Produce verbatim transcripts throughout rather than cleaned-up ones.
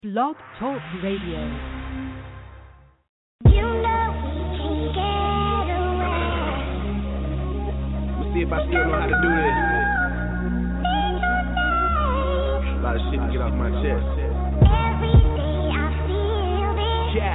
Blog Talk Radio. You know we can get away. Let's see if I still know how to do this. A lot of shit to get off my chest. Every day I feel this. Yeah.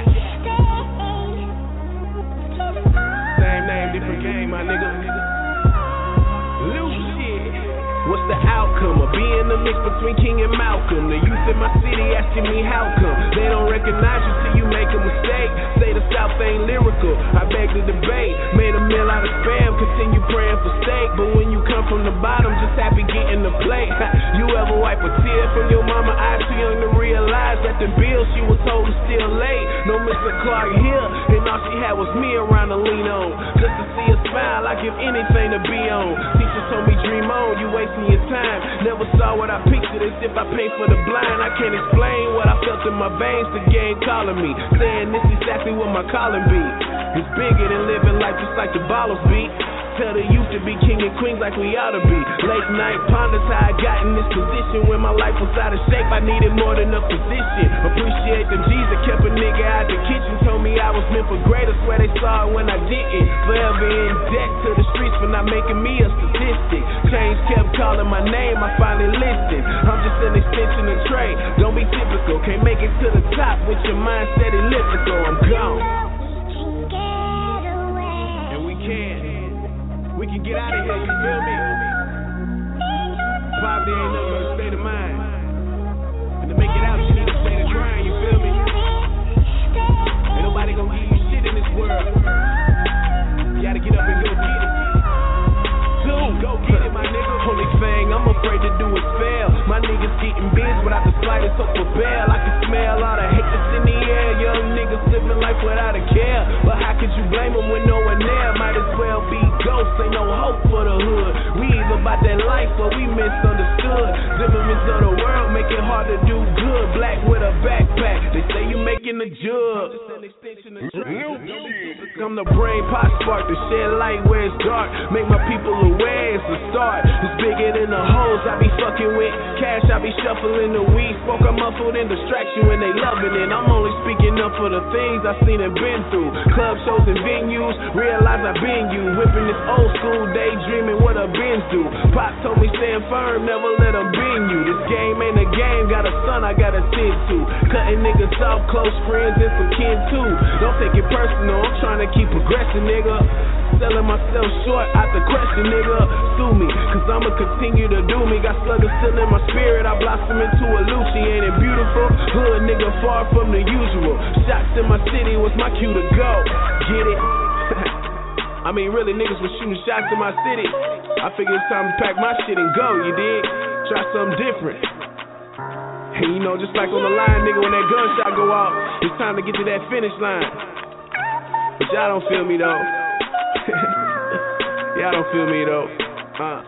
Stay. Same name, different game, my nigga. Loose shit. What's the outcome of being the mix between King and Malcolm? The youth in my city asking me how come they don't recognize you till you make a mistake. Say the South ain't lyrical, I beg to debate. Made a meal out of spam, continue praying for steak. But when you come from the bottom, just happy getting the plate. You ever wipe a tear from your mama eyes too young to realize that the bill she was told is still late? No Mister Clark here, and all she had was me around to lean on. Just to see her smile, I give anything to be on. Teacher told me dream on, you wasting your time. Never saw what I pictured as if I paint for the blind. I can't explain what I felt in my veins, the game calling me, saying this exactly what my calling be. It's bigger than living life just like the ballers beat. Tell the youth to be king and queens like we ought to be. Late night ponders how I got in this position. When my life was out of shape, I needed more than a position. Appreciate them G's that kept a nigga out the kitchen. Told me I was meant for greater, swear they saw it when I didn't. Forever in debt to the streets for not making me a statistic. Change kept calling my name, I finally listened. I'm just an extension of Trey, don't be typical. Can't make it to the top with your mindset elliptical. I'm gone. And we can. We can get out of here, you feel me? Poverty ain't nothing but a state of mind. And to make it out, you need a state of trying, you feel me? Ain't nobody gonna give you shit in this world. You gotta get up and go get it. Dude, go get it, my nigga. Only thing I'm afraid to do is fail. My niggas getting biz without the slightest hope for bail. I can smell all the hate that's in the air. Young niggas living life without a care. But how could you blame them when no one there? Might as well be ghosts, ain't no hope for the hood. We either about that life or we misunderstood. Zimmermans of the world make it hard to do good. Black with a backpack, they say you making a jug. I'm the brain pot spark to shed light where it's dark. Make my people aware it's the start. It's bigger than the hoes I be fucking with. Cash I be shuffling the weed. Smoke I'm muffled in distraction when they loving it. I'm only speaking up for the things I seen and been through. Club shows and venues, realize I've been you. Whipping this old school daydreaming what I've been through. Pop told me stand firm, never let them bend you. This game ain't a game, got a son I gotta tend to. Cutting niggas off, close friends and some kin too. Don't take it personal, I'm trying to keep progressing, nigga. Selling myself short out the question, nigga. Sue me, cause I'ma continue to do me. Got sluggers still in my spirit, I blossom into a Lucci. Ain't it beautiful? Hood nigga far from the usual. Shots in my city, what's my cue to go? Get it? I mean, really, niggas was shooting shots in my city. I figured it's time to pack my shit and go, you dig? Try something different. And you know, just like on the line, nigga, when that gunshot go off, it's time to get to that finish line. But y'all don't feel me, though. Y'all don't feel me, though. Uh.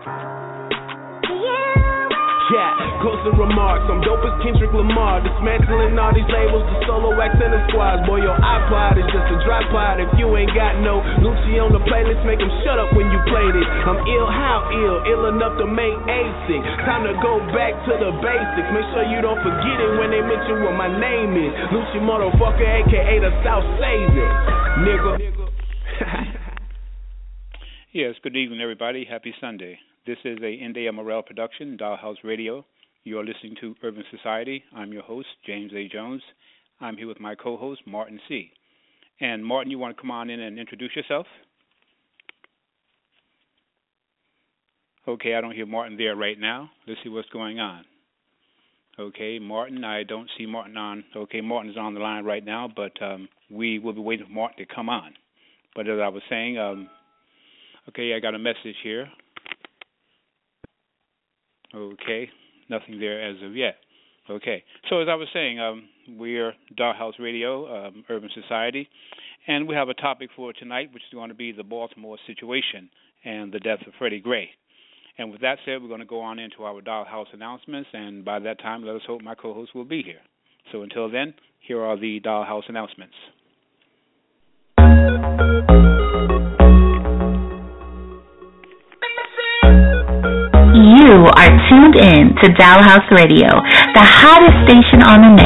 Yeah, closing remarks. I'm dope as Kendrick Lamar. Dismantling all these labels, the solo acts and the squads. Boy, your iPod is just a dry pod. If you ain't got no Lucci on the playlist, make him shut up when you play this. I'm ill, how ill? Ill enough to make A sick. Time to go back to the basics. Make sure you don't forget it when they mention what my name is. Lucci motherfucker, a k a the South Savior. Nigga. Yes, good evening, everybody. Happy Sunday. This is a India Morel production, Dollhouse Radio. You are listening to Urban Society. I'm your host, James A. Jones. I'm here with my co-host, Martin C. And Martin, you want to come on in and introduce yourself? Okay, I don't hear Martin there right now. Let's see what's going on. Okay, Martin, I don't see Martin on. Okay, Martin's on the line right now, but um, we will be waiting for Martin to come on. But as I was saying, um, okay, I got a message here. Okay, nothing there as of yet. Okay, so as I was saying, um, we're Dollhouse Radio, um, Urban Society, and we have a topic for tonight, which is going to be the Baltimore situation and the death of Freddie Gray. And with that said, we're going to go on into our Dollhouse announcements, and by that time, let us hope my co-host will be here. So until then, here are the Dollhouse announcements. You are tuned in to Dollhouse Radio, the hottest station on the net,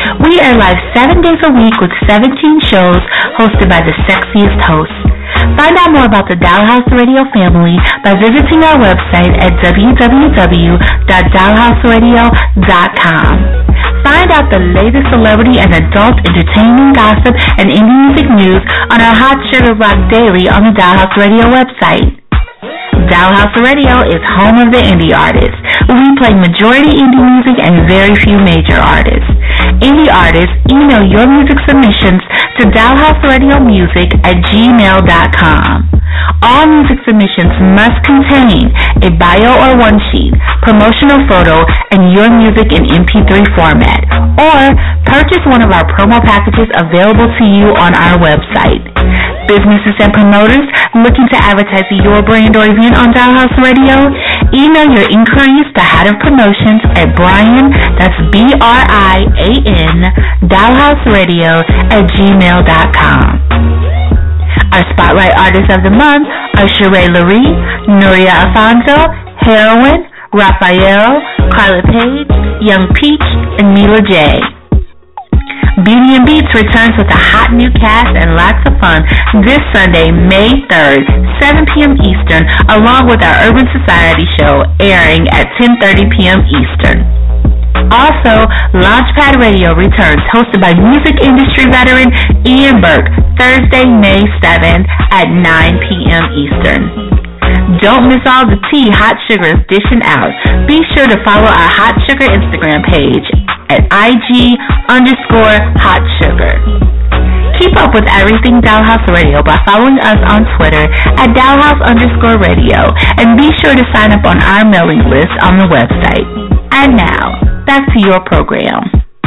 We air live seven days a week with seventeen shows hosted by the sexiest hosts. Find out more about the Dollhouse Radio family by visiting our website at w w w dot dollhouse radio dot com. Find out the latest celebrity and adult entertainment gossip and indie music news on our Hot Sugar Rock Daily on the Dollhouse Radio website. Dollhouse Radio is home of the indie artists. We play majority indie music and very few major artists. Indie artists, email your music submissions to dollhouseradiomusic at gmail dot com. All music submissions must contain a bio or one sheet, promotional photo, and your music in M P three format. Or purchase one of our promo packages available to you on our website. Businesses and promoters looking to advertise your brand or event on Dollhouse Radio? Email your inquiries to Head of Promotions at Brian, that's B R I A N, dollhouseradio at gmail dot com. Our Spotlight Artists of the Month are Sheree Lurie, Nuria Alfonso, Heroin, Raphael, Carla Page, Young Peach, and Mila J. Beauty and Beats returns with a hot new cast and lots of fun this Sunday, May third, seven p.m. Eastern, along with our Urban Society show airing at ten thirty p.m. Eastern. Also, Launchpad Radio returns, hosted by music industry veteran Ian Burke, Thursday, May seventh at nine p.m. Eastern. Don't miss all the tea Hot Sugar is dishing out. Be sure to follow our Hot Sugar Instagram page at I G underscore Hot Sugar. Keep up with everything Dollhouse Radio by following us on Twitter at Dollhouse underscore radio, and be sure to sign up on our mailing list on the website. And now, back to your program.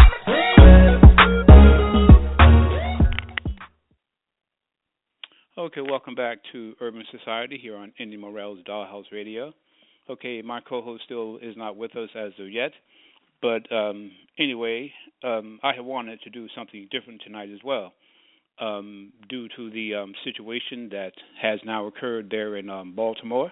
Okay, welcome back to Urban Society here on Indy Morel's Dollhouse Radio. Okay, my co-host still is not with us as of yet, but um, anyway, um, I have wanted to do something different tonight as well, um, due to the um, situation that has now occurred there in um, Baltimore.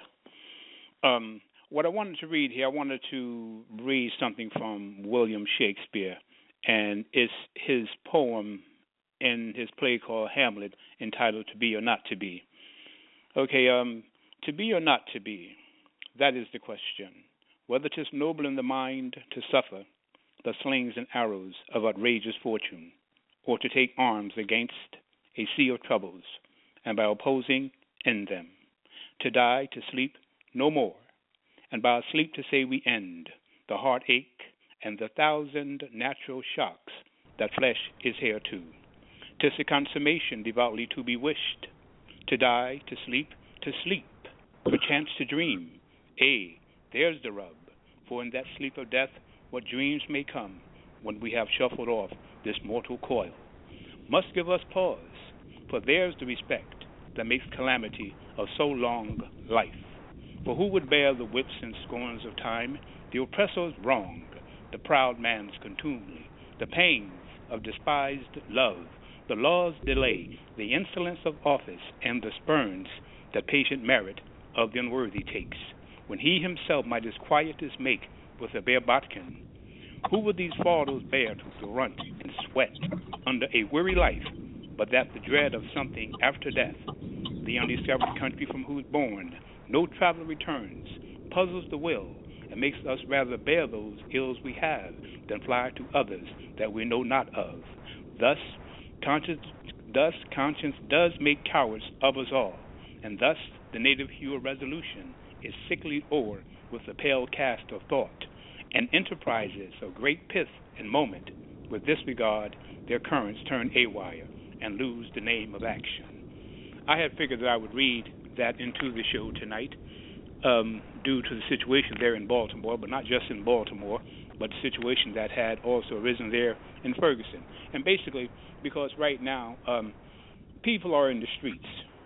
Um, what I wanted to read here, I wanted to read something from William Shakespeare, and it's his poem in his play called Hamlet, entitled To Be or Not to Be. Okay, um, to be or not to be, that is the question. Whether 'tis noble in the mind to suffer the slings and arrows of outrageous fortune, or to take arms against a sea of troubles, and by opposing end them. To die, to sleep, no more, and by sleep to say we end the heartache and the thousand natural shocks that flesh is hereto. 'Tis a consummation devoutly to be wished, to die, to sleep, to sleep, perchance to dream. Ay, there's the rub, for in that sleep of death what dreams may come when we have shuffled off this mortal coil must give us pause, for there's the respect that makes calamity of so long life. For who would bear the whips and scorns of time, the oppressor's wrong, the proud man's contumely, the pains of despised love, the law's delay, the insolence of office, and the spurns that patient merit of the unworthy takes, when he himself might his quietus make with a bare bodkin? Who would these falters bear to grunt and sweat under a weary life, but that the dread of something after death, the undiscovered country from whose bourne no traveler returns, puzzles the will, and makes us rather bear those ills we have than fly to others that we know not of. Thus, Conscience, thus conscience does make cowards of us all, and thus the native hue of resolution is sickly o'er with the pale cast of thought, and enterprises of great pith and moment with disregard their currents turn awry and lose the name of action. I had figured that I would read that into the show tonight, um, due to the situation there in Baltimore, but not just in Baltimore, but the situation that had also arisen there in Ferguson. And basically, because right now, um, people are in the streets,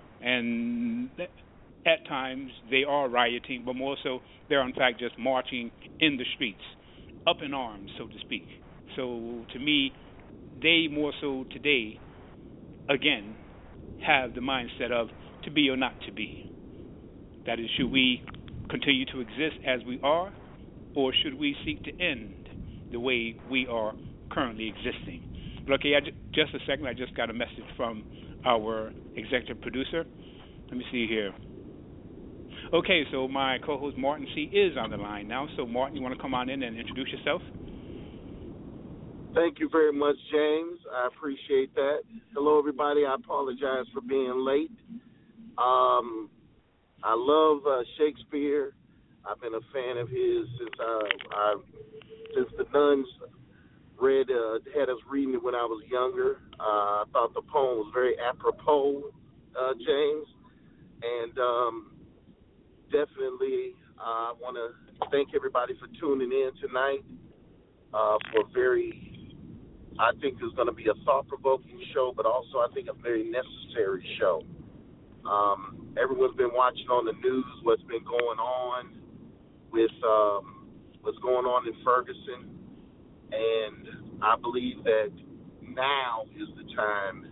and at times they are rioting, but more so they're in fact just marching in the streets, up in arms, so to speak. So to me, they more so today, again, have the mindset of to be or not to be. That is, should we continue to exist as we are, or should we seek to end the way we are currently existing. But okay, I j- just a second. I just got a message from our executive producer. Let me see here. Okay, so my co-host Martin C. is on the line now. So Martin, you want to come on in and introduce yourself? Thank you very much, James. I appreciate that. Hello, everybody. I apologize for being late. Um, I love uh, Shakespeare. I've been a fan of his since uh, I since the nuns read uh, had us reading it when I was younger. Uh, I thought the poem was very apropos, uh, James, and um, definitely uh, I want to thank everybody for tuning in tonight uh, for a very, I think it's going to be a thought-provoking show, but also I think a very necessary show. Um, everyone's been watching on the news what's been going on with um, what's going on in Ferguson, and I believe that now is the time,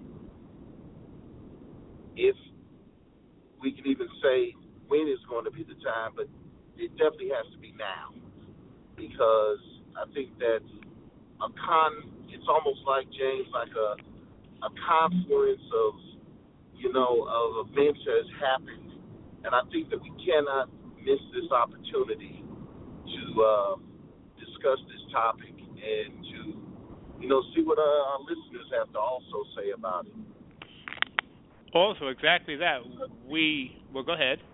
if we can even say when is going to be the time, but it definitely has to be now, because I think that a con, it's almost like, James, like a a confluence of, you know, of events has happened, and I think that we cannot miss this opportunity to uh, discuss this topic and to, you know, see what uh, our listeners have to also say about it. Also, exactly that. We, well, go ahead.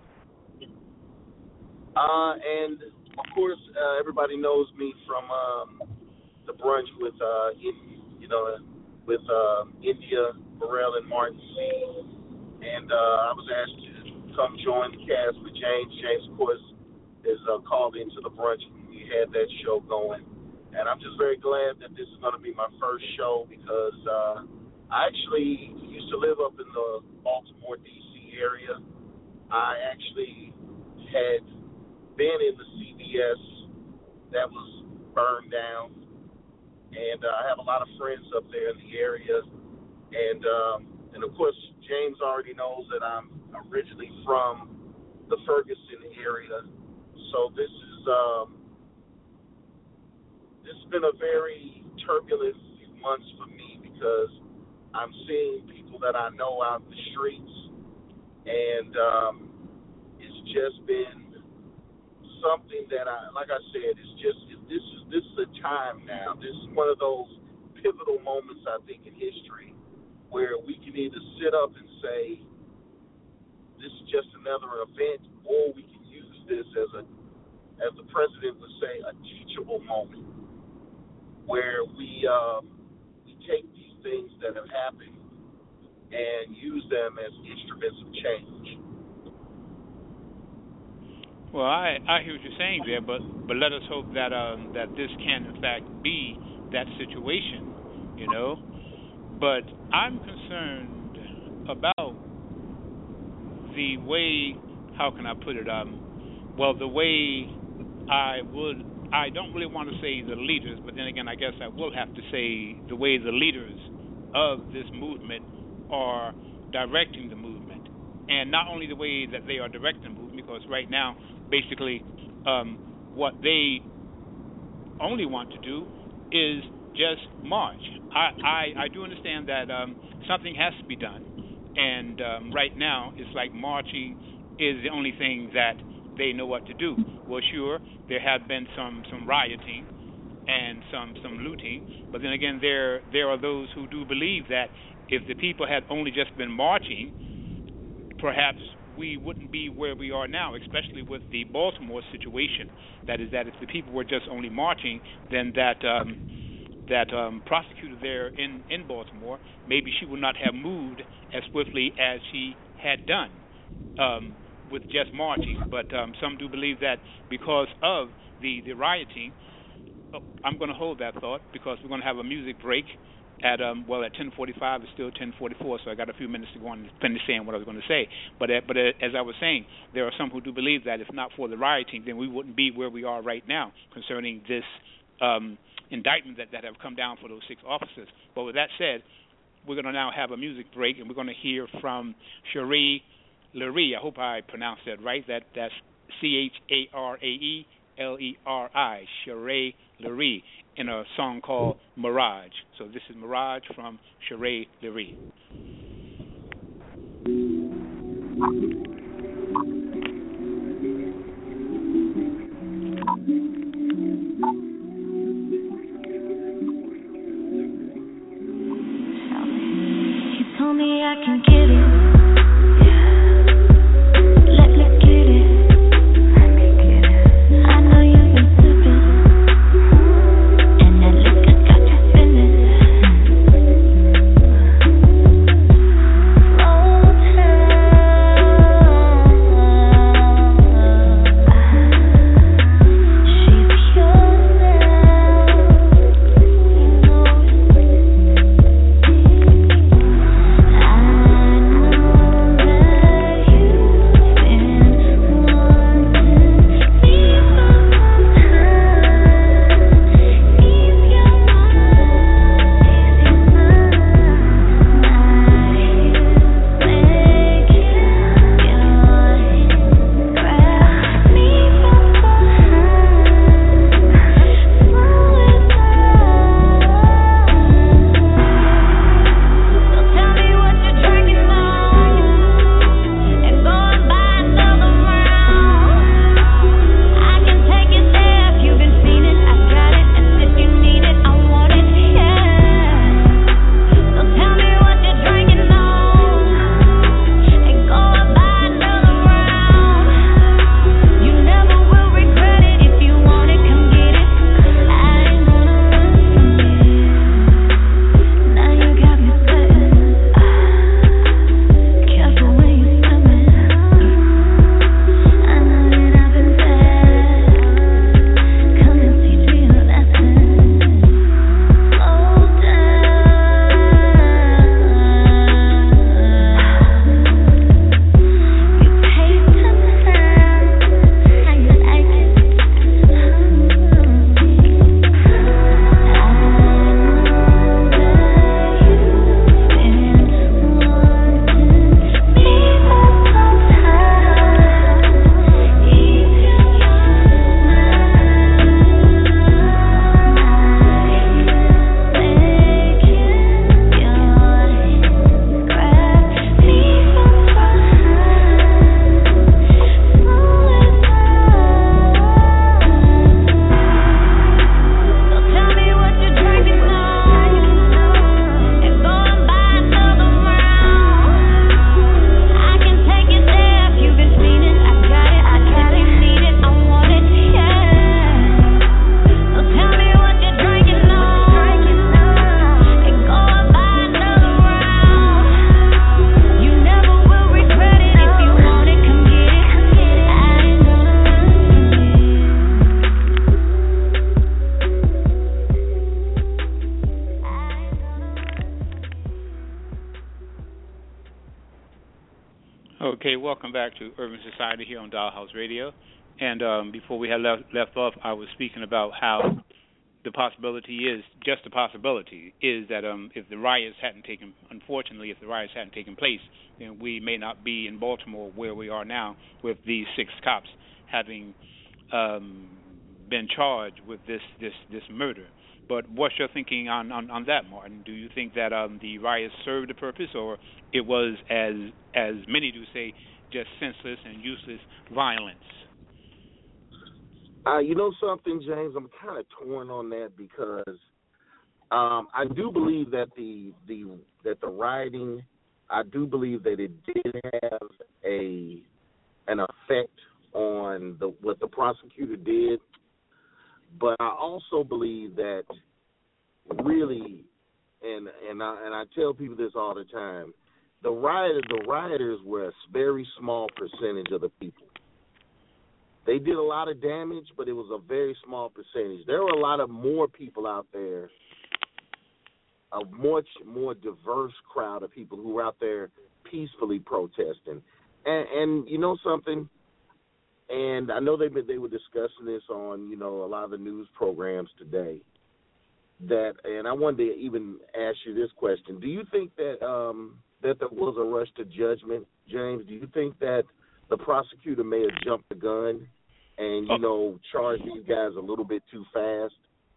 Uh, and, of course, uh, everybody knows me from um, the brunch with, uh, in, you know, with uh, India, Burrell, and Martin C. And uh, I was asked to come join the cast with James. James, of course, is uh, called into the brunch. We had that show going. And I'm just very glad that this is going to be my first show, because uh, I actually used to live up in the Baltimore, D C area. I actually had been in the C B S that was burned down. And uh, I have a lot of friends up there in the area. And, um, and of course, James already knows that I'm originally from the Ferguson area. So this is, um, this has been a very turbulent few months for me, because I'm seeing people that I know out in the streets, and um, it's just been something that I, like I said, it's just, this is, this is a time now. This is one of those pivotal moments, I think, in history, where we can either sit up and say, this is just another event, or we can use this as a, as the president would say, a teachable moment, where we um, we take these things that have happened and use them as instruments of change. Well, I, I hear what you're saying there, but, but let us hope that um, that this can in fact be that situation, you know. But I'm concerned about the way, how can I put it, um, well, the way I would, I don't really want to say the leaders, but then again, I guess I will have to say the way the leaders of this movement are directing the movement. And not only the way that they are directing the movement, because right now, basically, um, what they only want to do is just march. I, I, I do understand that um, something has to be done. And um, right now, it's like marching is the only thing that they know what to do. Well, sure, there have been some, some rioting and some, some looting, but then again, there there are those who do believe that if the people had only just been marching, perhaps we wouldn't be where we are now, especially with the Baltimore situation. That is, that if the people were just only marching, then that um, that um, prosecutor there in, in Baltimore, maybe she would not have moved as swiftly as she had done um, with just marching. But um, some do believe that because of the, the rioting, oh, I'm going to hold that thought, because we're going to have a music break at, um, well, at ten forty-five. It's still ten forty-four, so I got a few minutes to go on and finish saying what I was going to say. But, uh, but uh, as I was saying, there are some who do believe that if not for the rioting, then we wouldn't be where we are right now concerning this um, indictment that, that have come down for those six officers. But with that said, we're going to now have a music break, and we're going to hear from Cherie Leray. I hope I pronounced that right. That That's C H A R A E L E R I, Sheree Leray, in a song called Mirage. So this is Mirage from Sheree Leray. You told me I can get it. Let me get it. I know you've been slipping, and that liquor got you spinning. Slow down. She's yours now. You Okay, welcome back to Urban Society here on Dollhouse Radio. And um, before we had left, left off, I was speaking about how the possibility is, just the possibility, is that um, if the riots hadn't taken, unfortunately, if the riots hadn't taken place, then we may not be in Baltimore where we are now with these six cops having um, been charged with this, this, this murder. But what's your thinking on, on, on that, Martin? Do you think that um, the riots served a purpose, or it was, as as many do say, just senseless and useless violence? Uh, you know something, James? I'm kind of torn on that because um, I do believe that the the that the rioting, I do believe that it did have a an effect on the what the prosecutor did. But I also believe that really, and and I and I tell people this all the time, the rioters the rioters were a very small percentage of the people. They did a lot of damage, but it was a very small percentage. There were a lot of more people out there, a much more diverse crowd of people who were out there peacefully protesting. And, and you know something? And I know they they were discussing this on, you know, a lot of the news programs today. That, and I wanted to even ask you this question: do you think that um, that there was a rush to judgment, James? Do you think that the prosecutor may have jumped the gun and, you know, charge these guys a little bit too fast?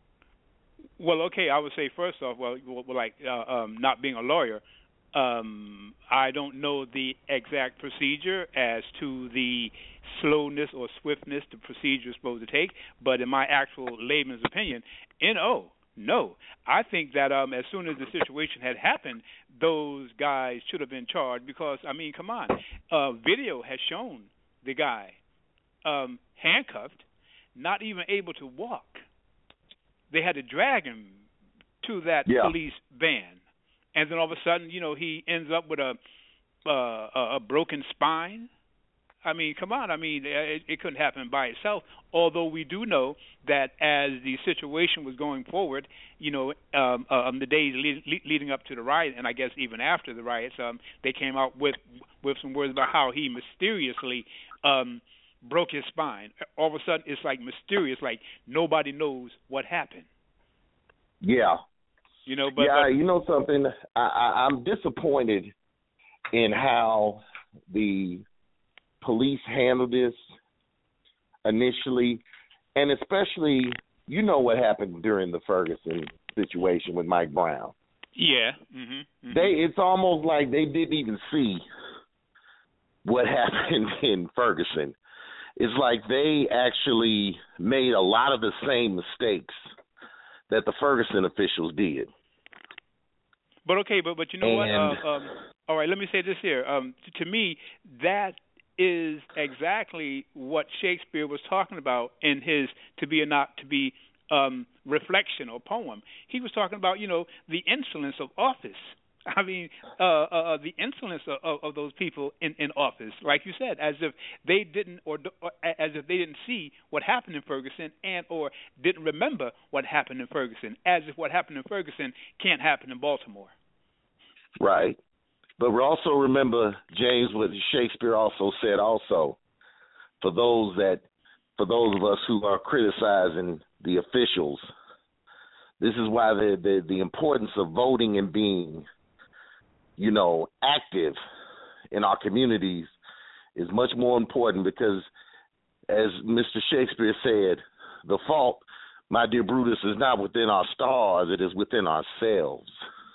Well, okay, I would say first off, well, well like uh, um, not being a lawyer, um, I don't know the exact procedure as to the slowness or swiftness the procedure is supposed to take, but in my actual layman's opinion, N O, no. I think that um, as soon as the situation had happened, those guys should have been charged because, I mean, come on. Uh, video has shown the guy um, handcuffed, not even able to walk. They had to drag him to that yeah. police van. And then all of a sudden, you know, he ends up with a uh, a broken spine. I mean, come on. I mean, it, it couldn't happen by itself, although we do know that as the situation was going forward, you know, um, um, the days lead, leading up to the riot, and I guess even after the riots, um, they came out with with some words about how he mysteriously um, broke his spine. All of a sudden, it's like mysterious, like nobody knows what happened. Yeah. You know, but, yeah, but you know something, I, I, I'm disappointed in how the police handled this initially, and especially, you know what happened during the Ferguson situation with Mike Brown. Yeah. Mm-hmm, mm-hmm. They, it's almost like they didn't even see what happened in Ferguson. It's like they actually made a lot of the same mistakes that the Ferguson officials did. But okay, but but you know and, what? Uh, um, all right, let me say this here. Um, to, to me, that is exactly what Shakespeare was talking about in his "To Be or Not to Be" um, reflection or poem. He was talking about, you know, the insolence of office. I mean, uh, uh, the insolence of, of, of those people in, in office, like you said, as if they didn't, or, or as if they didn't see what happened in Ferguson, and or didn't remember what happened in Ferguson, as if what happened in Ferguson can't happen in Baltimore. Right, but we also remember, James, what Shakespeare also said. Also, for those that, for those of us who are criticizing the officials, this is why the the, the importance of voting and being, you know, active in our communities is much more important, because, as Mister Shakespeare said, the fault, my dear Brutus, is not within our stars, it is within ourselves.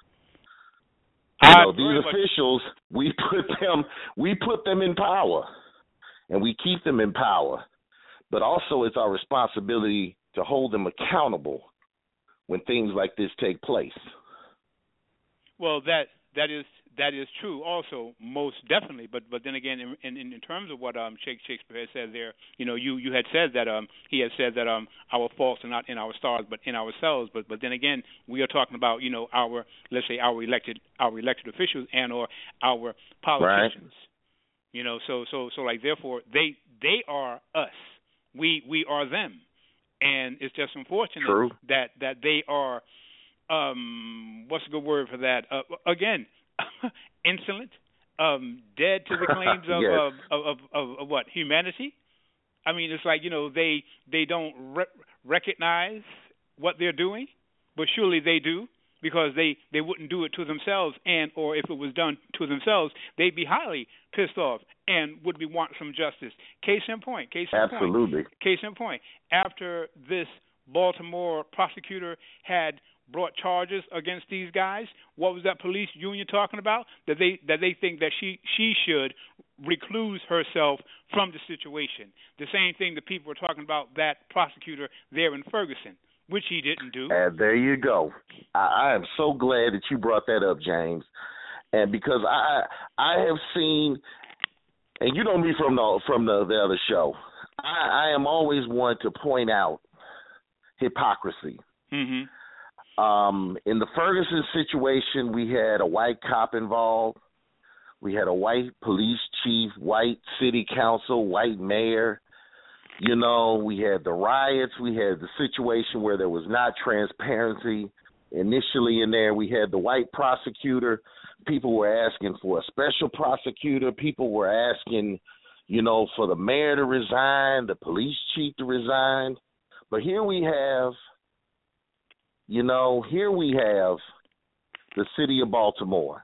You know, these officials, we put them we put them in power, and we keep them in power, but also it's our responsibility to hold them accountable when things like this take place. Well, that that is that is true also, most definitely. But but then again, in in, in terms of what um Shakespeare had said there, you know, you, you had said that um he had said that um our faults are not in our stars but in ourselves. But but then again, we are talking about, you know, our, let's say our elected our elected officials and or our politicians. Right. You know, so so so like therefore they they are us. We we are them. And it's just unfortunate True. that that they are um what's a good word for that? Uh, again, insolent, um, dead to the claims of, yes. of, of, of, of what, humanity. I mean, it's like, you know, they they don't re- recognize what they're doing, but surely they do, because they, they wouldn't do it to themselves, and or if it was done to themselves, they'd be highly pissed off and would be wanting some justice. Case in point. Case in Absolutely. point. Case in point. After this Baltimore prosecutor had brought charges against these guys, what was that police union talking about? That they that they think that she she should recluse herself from the situation. The same thing that people were talking about that prosecutor there in Ferguson, which he didn't do. And there you go. I, I am so glad that you brought that up, James. And because I I have seen, and you know me from the from the, the other show, I, I am always one to point out hypocrisy. Mm-hmm. Um, in the Ferguson situation, we had a white cop involved. We had a white police chief, white city council, white mayor. You know, we had the riots. We had the situation where there was not transparency initially in there. We had the white prosecutor. People were asking for a special prosecutor. People were asking, you know, for the mayor to resign, the police chief to resign. But here we have, you know, here we have the city of Baltimore.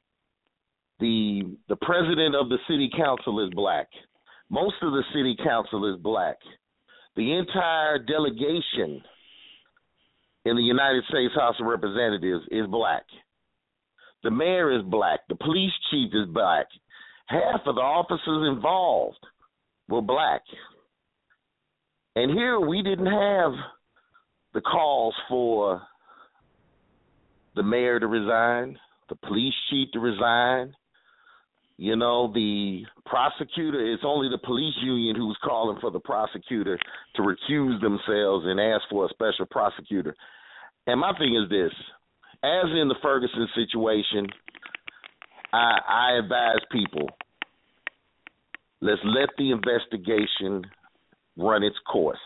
The the president of the city council is black. Most of the city council is black. the entire delegation in the United States House of Representatives is black. The mayor is black. The police chief is black. Half of the officers involved were black. And here we didn't have the calls for the mayor to resign, the police chief to resign. You know, the prosecutor, it's only the police union who's calling for the prosecutor to recuse themselves and ask for a special prosecutor. And my thing is this, as in the Ferguson situation, I, I advise people, let's let the investigation run its course.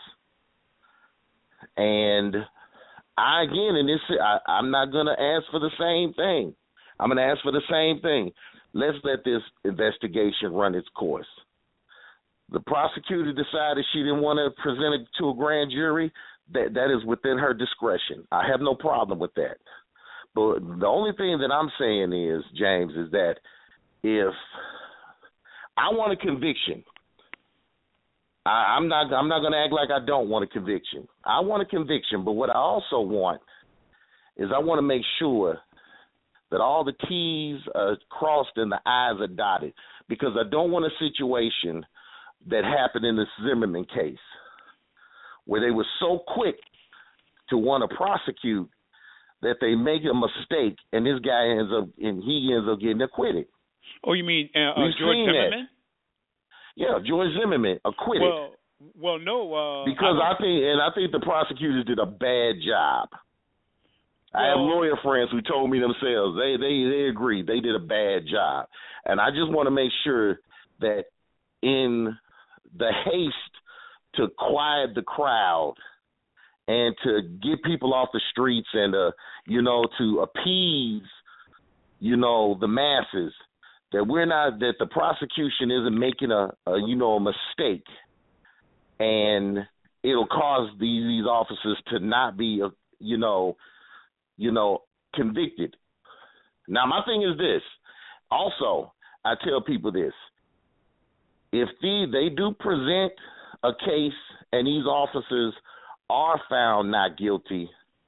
And I, again, in this, I, I'm not going to ask for the same thing. I'm going to ask for the same thing. Let's let this investigation run its course. The prosecutor decided she didn't want to present it to a grand jury. That that is within her discretion. I have no problem with that. But the only thing that I'm saying is, James, is that if I want a conviction, I, I'm not I'm not going to act like I don't want a conviction. I want a conviction, but what I also want is I want to make sure that all the T's are crossed and the I's are dotted, because I don't want a situation that happened in the Zimmerman case where they were so quick to want to prosecute that they make a mistake and this guy ends up and he ends up getting acquitted. Oh, you mean uh, uh, George Zimmerman? That. Yeah, George Zimmerman acquitted. Well, well, no, uh, because I, I think and I think the prosecutors did a bad job. I have lawyer friends who told me themselves, they, they, they agree, they did a bad job. And I just want to make sure that in the haste to quiet the crowd and to get people off the streets and, uh, you know, to appease, you know, the masses, that we're not, that the prosecution isn't making a, a you know, a mistake, and it'll cause these, these officers to not be, uh, you know, you know, convicted. Now, my thing is this. Also, I tell people this. If the, they do present a case and these officers are found not guilty,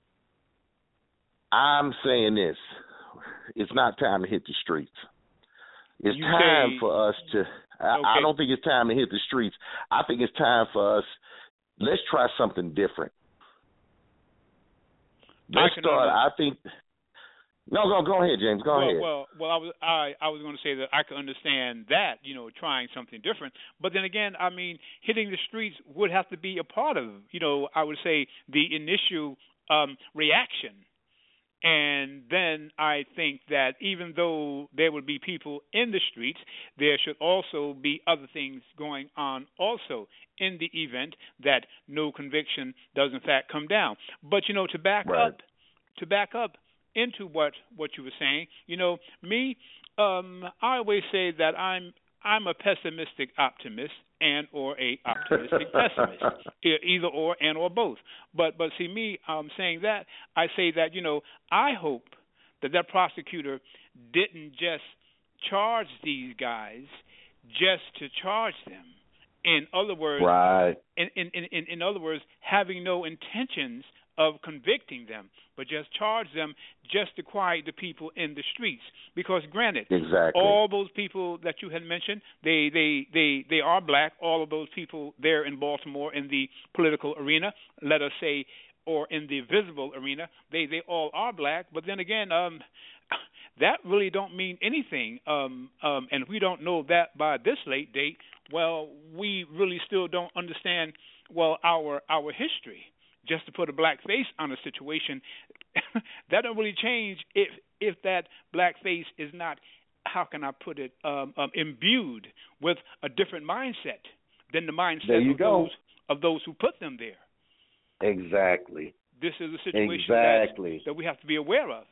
I'm saying this. It's not time to hit the streets. It's you time say, for us to I, okay. I don't think it's time to hit the streets. I think it's time for us, let's try something different. Let's start. I think. No, go go ahead, James. Go well, ahead. Well, well, I was I, I was going to say that I could understand that, you know, trying something different. But then again, I mean, hitting the streets would have to be a part of, you know, I would say the initial um, reaction. And then I think that even though there would be people in the streets, there should also be other things going on also in the event that no conviction does in fact come down. But, you know, to back right. up, to back up into what, what you were saying, you know, me, um, I always say that I'm I'm a pessimistic optimist and or a optimistic pessimist, either or and or both. But but see me, um, saying that, I say that, you know, I hope that that prosecutor didn't just charge these guys just to charge them. In other words, right. in, in, in, in other words, having no intentions of convicting them, but just charge them just to quiet the people in the streets. Because granted, exactly. all those people that you had mentioned, they, they, they, they are black. All of those people there in Baltimore in the political arena, let us say, or in the visible arena, they, they all are black. But then again, um, that really don't mean anything. Um, um, and if we don't know that by this late date, well, we really still don't understand, well, our our history. Just to put a black face on a situation, that don't really change if if that black face is not, how can I put it, um, um, imbued with a different mindset than the mindset of go. those of those who put them there. Exactly. This is a situation exactly. that, that we have to be aware of.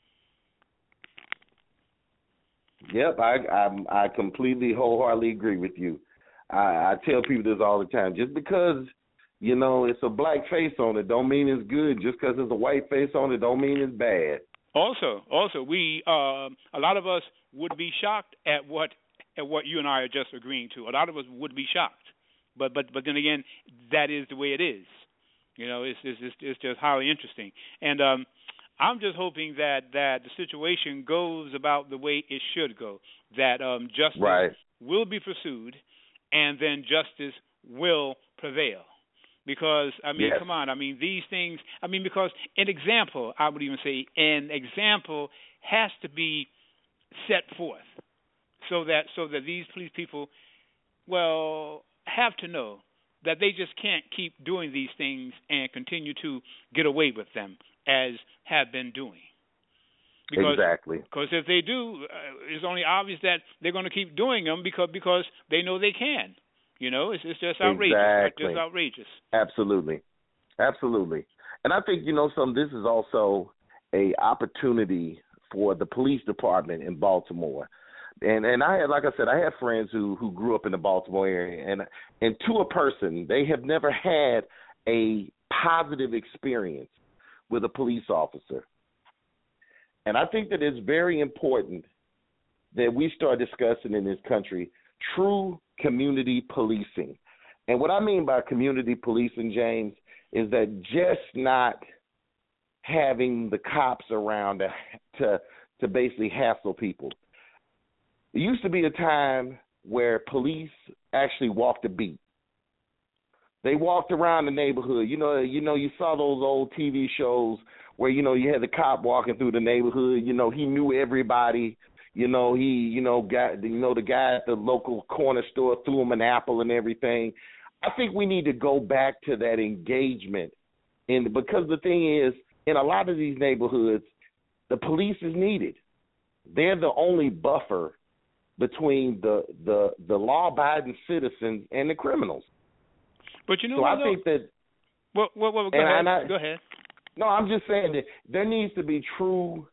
Yep, I I, I completely wholeheartedly agree with you. I, I tell people this all the time. Just because, you know, it's a black face on it don't mean it's good. Just because there's a white face on it don't mean it's bad. Also, also, we uh, a lot of us would be shocked at what at what you and I are just agreeing to. A lot of us would be shocked But but but then again, that is the way it is. You know, it's it's it's, it's just highly interesting. And um, I'm just hoping that, that the situation goes about the way it should go. That um, justice right. will be pursued, and then justice will prevail. Because, I mean, yes. come on, I mean, these things, I mean, because an example, I would even say, an example has to be set forth so that so that these police people, well, have to know that they just can't keep doing these things and continue to get away with them as have been doing. Because, exactly. Because if they do, uh, it's only obvious that they're going to keep doing them because because they know they can. You know, it's, it's just outrageous. Exactly. It's just outrageous. Absolutely. Absolutely. And I think, you know, some this is also a opportunity for the police department in Baltimore. And and I had, like I said, I had friends who, who grew up in the Baltimore area, and and to a person, they have never had a positive experience with a police officer. And I think that it's very important that we start discussing in this country true community policing. And what I mean by community policing, James, is that just not having the cops around to to, to basically hassle people. It used to be a time where police actually walked the beat. They walked around the neighborhood. You know, you know, you saw those old T V shows where, you know, you had the cop walking through the neighborhood. You know, he knew everybody. You know, he, you know, got, you know, the guy at the local corner store threw him an apple and everything. I think we need to go back to that engagement. And because the thing is, in a lot of these neighborhoods, the police is needed. They're the only buffer between the the, the law-abiding citizens and the criminals. But you know so what, I though? think that. Well, well, well go and, ahead. and I, go ahead. No, I'm just saying that there needs to be true,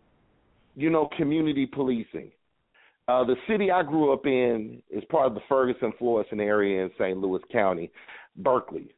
you know, community policing. Uh, the city I grew up in is part of the Ferguson, Florissant area in Saint Louis County, Berkeley.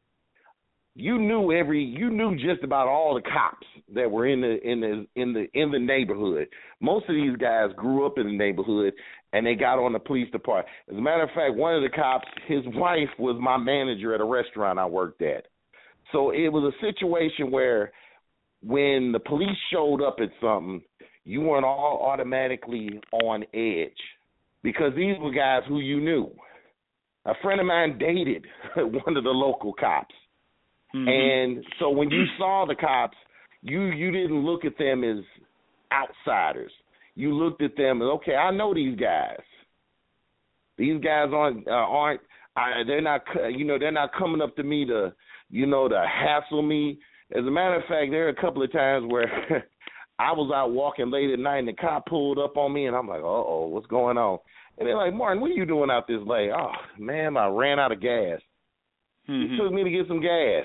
You knew every, you knew just about all the cops that were in the in the in the in the neighborhood. Most of these guys grew up in the neighborhood, and they got on the police department. As a matter of fact, one of the cops, his wife was my manager at a restaurant I worked at. So it was a situation where when the police showed up at something, you weren't all automatically on edge because these were guys who you knew. A friend of mine dated one of the local cops. Mm-hmm. And so when you saw the cops, you, you didn't look at them as outsiders. You looked at them as, okay, I know these guys. These guys aren't uh, aren't I, they're not you know they're not coming up to me to you know to hassle me. As a matter of fact, there are a couple of times where I was out walking late at night and the cop pulled up on me and I'm like, uh oh, what's going on? And they're like, Martin, what are you doing out this late? Oh man, I ran out of gas. Mm-hmm. It took me to get some gas.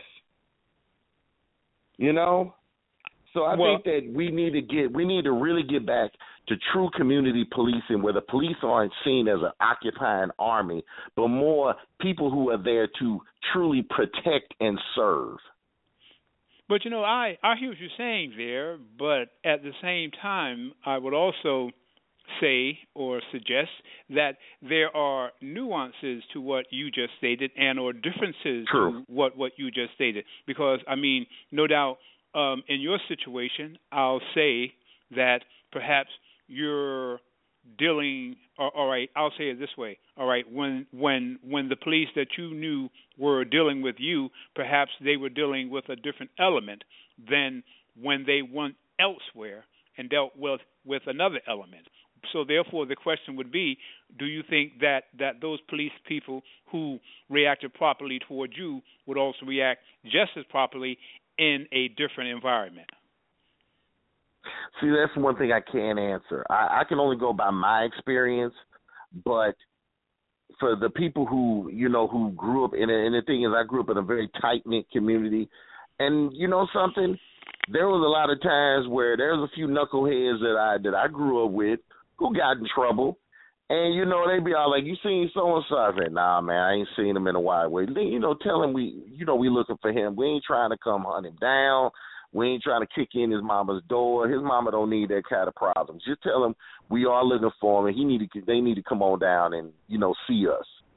You know? So I well, think that we need to get we need to really get back to true community policing where the police aren't seen as an occupying army, but more people who are there to truly protect and serve. But, you know, I, I hear what you're saying there, but at the same time, I would also say or suggest that there are nuances to what you just stated and or differences True. to what, what you just stated. Because, I mean, no doubt um, in your situation, I'll say that perhaps you're dealing, or, all right, I'll say it this way, all right, when when when the police that you knew were dealing with you, perhaps they were dealing with a different element than when they went elsewhere and dealt with, with another element. So therefore the question would be, do you think that, that those police people who reacted properly toward you would also react just as properly in a different environment? See, that's one thing I can't answer. I, I can only go by my experience, but for the people who, you know, who grew up in it, and the thing is I grew up in a very tight-knit community, and you know something? There was a lot of times where there was a few knuckleheads that I that I grew up with who got in trouble, and, you know, they'd be all like, you seen so-and-so? I said, nah, man, I ain't seen him in a while. Well, you know, tell him we, you know, we looking for him. We ain't trying to come hunt him down. We ain't trying to kick in his mama's door. His mama don't need that kind of problems. Just tell him we are looking for him, and he need to. They need to come on down and, you know, see us.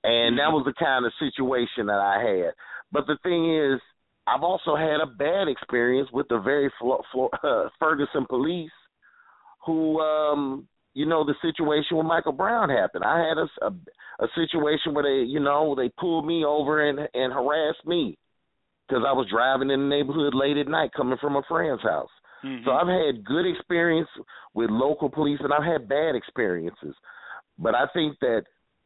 And that was the kind of situation that I had. But the thing is, I've also had a bad experience with the very Flo- Flo- uh, Ferguson police who, um, you know, the situation with Michael Brown happened. I had a, a, a situation where they, you know, they pulled me over and, and harassed me because I was driving in the neighborhood late at night coming from a friend's house. Mm-hmm. So I've had good experience with local police, and I've had bad experiences. But I think that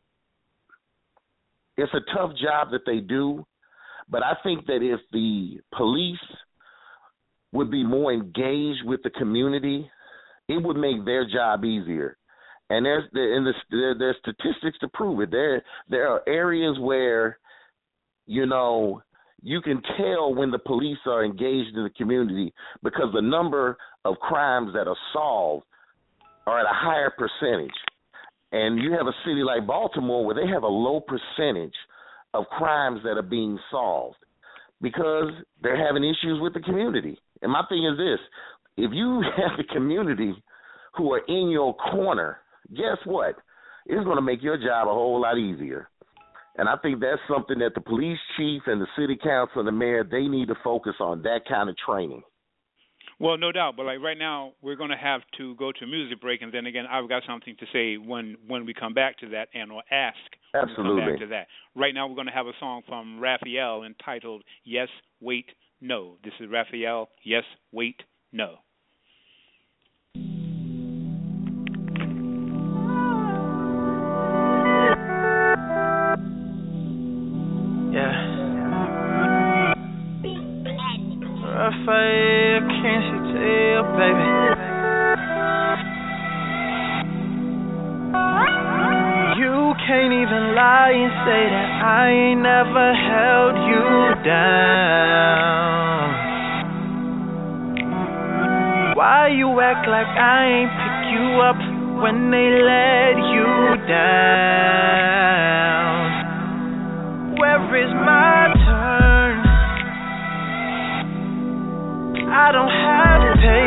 it's a tough job that they do, but I think that if the police would be more engaged with the community, it would make their job easier. And there's and there, there's statistics to prove it. There there are areas where, you know, you can tell when the police are engaged in the community because the number of crimes that are solved are at a higher percentage. And you have a city like Baltimore where they have a low percentage of crimes that are being solved because they're having issues with the community. And my thing is this, if you have the community who are in your corner, guess what? It's going to make your job a whole lot easier. And I think that's something that the police chief and the city council and the mayor, they need to focus on, that kind of training. Well, no doubt, but like right now, we're going to have to go to a music break, and then again, I've got something to say when, when we come back to that, and or ask when Absolutely. we come back to that. Right now, we're going to have a song from Raphael entitled "Yes, Wait, No." This is Raphael. Yes, wait, no. Raphael, can't you tell, baby? You can't even lie and say that I ain't never held you down. Why you act like I ain't pick you up when they let you down? Where is my turn? I don't have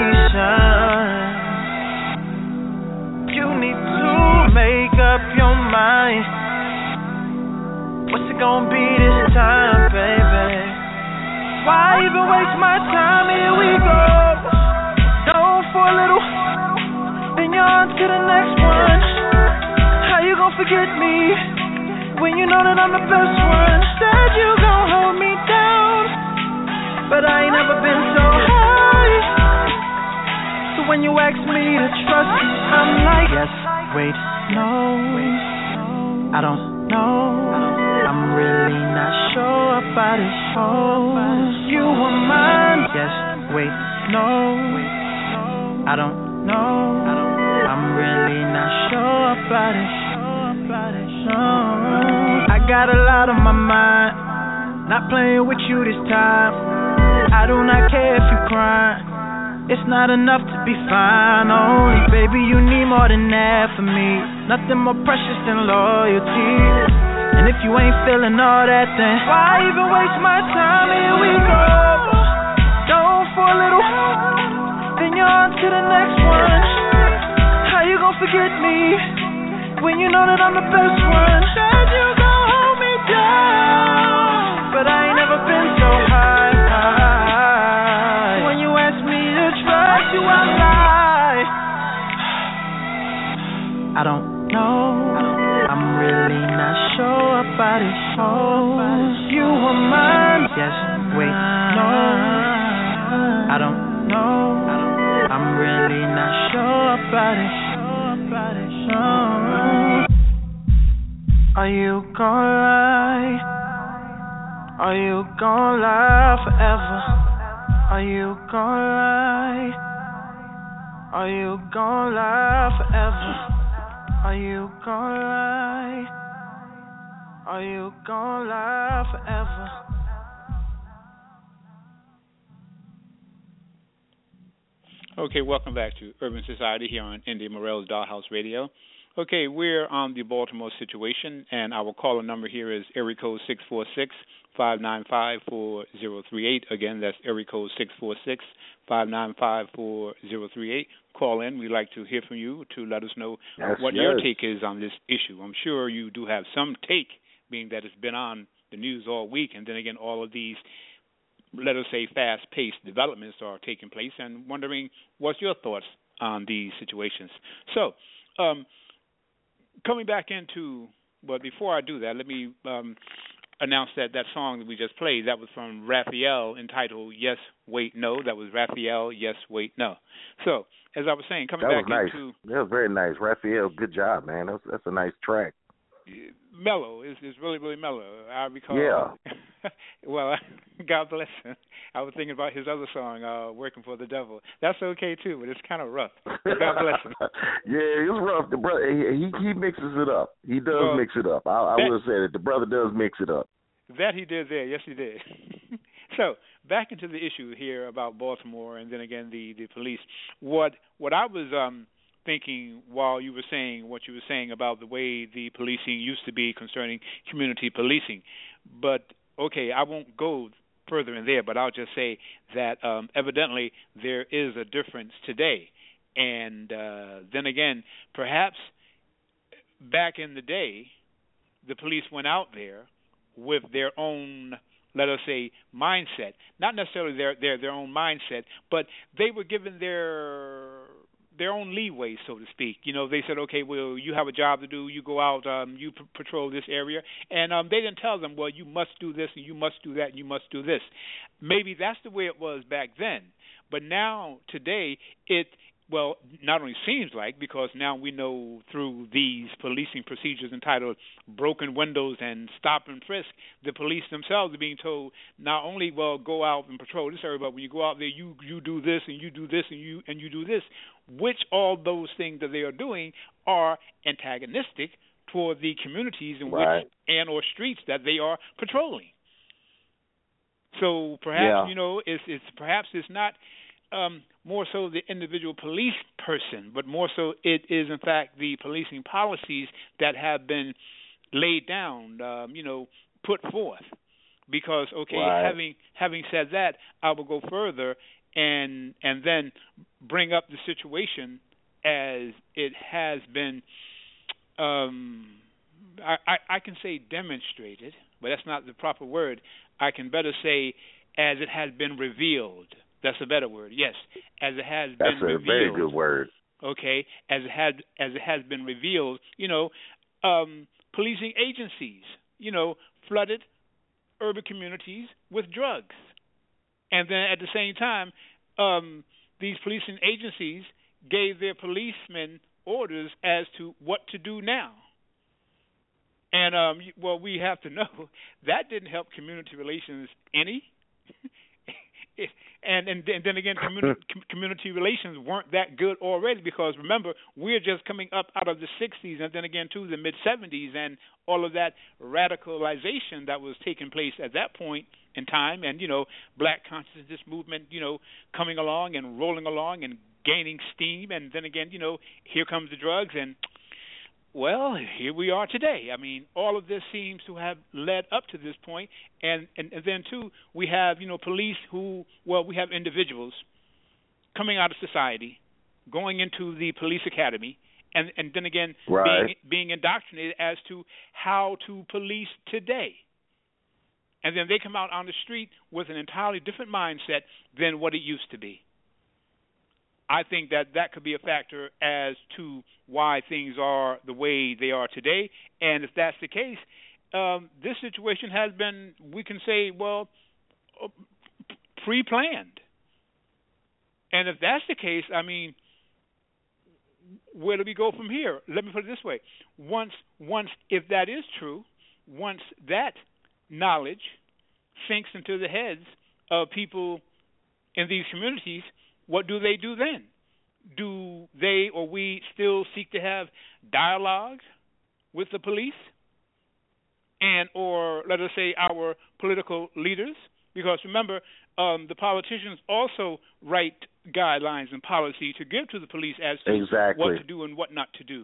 patience. You need to make up your mind. What's it gonna be this time, baby? Why even waste my time? Here we go. Don't for a little, then you're on to the next one. How you gonna forget me when you know that I'm the best one? Said you gon' hold me down, but I ain't never been so high. So when you ask me to trust you, I'm like, yes, wait, no, I don't know. I'm really not sure about it. Oh, you were mine. Yes, wait, no, I don't know. I'm really not sure about it. No, I got a lot on my mind. Not playing with you this time. I do not care if you cry. It's not enough to be fine. Only, baby, you need more than that for me. Nothing more precious than loyalty. And if you ain't feeling all that, then why even waste my time? Here we go. Don't for a little, then you're on to the next one. How you gonna forget me when you know that I'm the best one? Said you gon' hold me down, but I ain't never been so high. You I lie. I don't know. I'm really not sure about it. Oh, you were mine. Yes, wait, no. I don't know. I'm really not sure about it. No. Are you gonna lie? Are you gonna lie forever? Are you gonna lie? Are you gonna lie forever? Are you gonna lie? Are you gonna lie forever? Okay, welcome back to Urban Society here on India Morel's Dollhouse Radio. Okay, we're on the Baltimore situation, and our caller number here is area code six four six, five nine five, four zero three eight. Again, that's area code six four six, five nine five, four zero three eight. Call in. We'd like to hear from you to let us know yes, what yes. your take is on this issue. I'm sure you do have some take being that it's been on the news all week, and then again, all of these, let us say, fast-paced developments are taking place, and wondering what's your thoughts on these situations. So, um, coming back into, but before I do that, let me um, announce that that song that we just played, that was from Raphael, entitled Yes, Wait, No. That was Raphael, Yes, Wait, No. So, as I was saying, coming that back was nice. into... That was very nice. Raphael, good job, man. That's, that's a nice track. Mellow. It's, it's really, really mellow. I recall... Yeah. Well, God bless him. I was thinking about his other song, uh, Working for the Devil. That's okay, too, but it's kind of rough. God bless him. Yeah, it's rough. The brother, he, he mixes it up. He does well, mix it up. I, I that, will say that the brother does mix it up. That he did there. Yes, he did. So, back into the issue here about Baltimore and then again the, the police. What what I was um, thinking while you were saying what you were saying about the way the policing used to be concerning community policing, but okay, I won't go further in there, but I'll just say that um, evidently there is a difference today. And uh, then again, perhaps back in the day, the police went out there with their own, let us say, mindset. Not necessarily their their, their own mindset, but they were given their their own leeway, so to speak. You know, they said, okay, well, you have a job to do. You go out, um, you p- patrol this area. And um, they didn't tell them, well, you must do this and you must do that and you must do this. Maybe that's the way it was back then. But now, today, it, well, not only seems like, because now we know through these policing procedures entitled broken windows and stop and frisk, the police themselves are being told not only, well, go out and patrol this area, but when you go out there, you you do this and you do this and you and you do this, which all those things that they are doing are antagonistic toward the communities in right. which and or streets that they are patrolling. So perhaps, yeah. you know, it's, it's perhaps it's not Um, more so the individual police person, but more so it is, in fact, the policing policies that have been laid down, um, you know, put forth. Because, okay, right. having having said that, I will go further and and then bring up the situation as it has been, um, I, I, I can say demonstrated, but that's not the proper word. I can better say as it has been revealed. That's a better word. Yes, as it has That's been revealed. That's a very good word. Okay, as it had as it has been revealed, you know, um, policing agencies, you know, flooded urban communities with drugs, and then at the same time, um, these policing agencies gave their policemen orders as to what to do now. And um, well, we have to know that didn't help community relations any. And, and and then again, community, community relations weren't that good already, because remember, we're just coming up out of the sixties and then again to the mid seventies and all of that radicalization that was taking place at that point in time, and you know, black consciousness movement, you know, coming along and rolling along and gaining steam, and then again, you know, here comes the drugs, and well, here we are today. I mean, all of this seems to have led up to this point. And, and, and then, too, we have, you know, police who, well, we have individuals coming out of society, going into the police academy, and, and then again right. being, being indoctrinated as to how to police today. And then they come out on the street with an entirely different mindset than what it used to be. I think that that could be a factor as to why things are the way they are today. And if that's the case, um, this situation has been, we can say, well, pre-planned. And if that's the case, I mean, where do we go from here? Let me put it this way. Once, once, if that is true, once that knowledge sinks into the heads of people in these communities, what do they do then? Do they or we still seek to have dialogue with the police and or, let us say, our political leaders? Because remember, um, the politicians also write guidelines and policy to give to the police as to exactly. what to do and what not to do.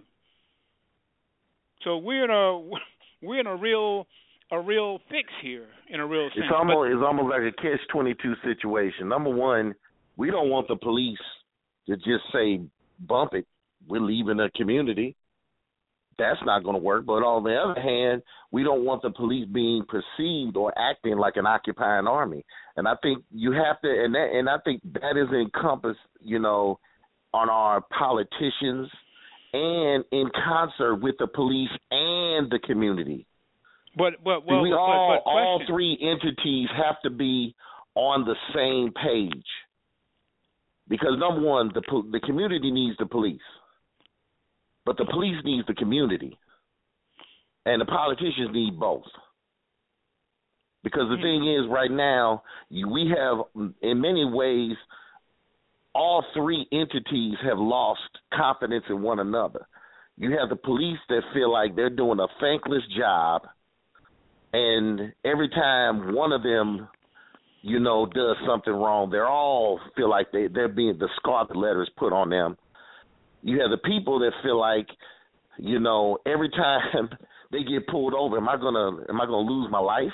So we're in a we're in a real a real fix here, in a real sense. It's almost but, it's almost like a catch twenty-two situation. Number one, we don't want the police to just say, bump it, we're leaving the community. that's not going to work. But on the other hand, we don't want the police being perceived or acting like an occupying army. And I think you have to, and that, and I think that is encompassed, you know, on our politicians and in concert with the police and the community. But, but well, we but, all, but all three entities have to be on the same page. Because number one, the the community needs the police. But the police needs the community. And the politicians need both. Because the thing is, right now, we have, in many ways, all three entities have lost confidence in one another. You have the police that feel like they're doing a thankless job, and every time one of them, you know, does something wrong, they all feel like they, they're being, the scarlet letter is put on them. You have the people that feel like, you know, every time they get pulled over, am I gonna am I gonna lose my life?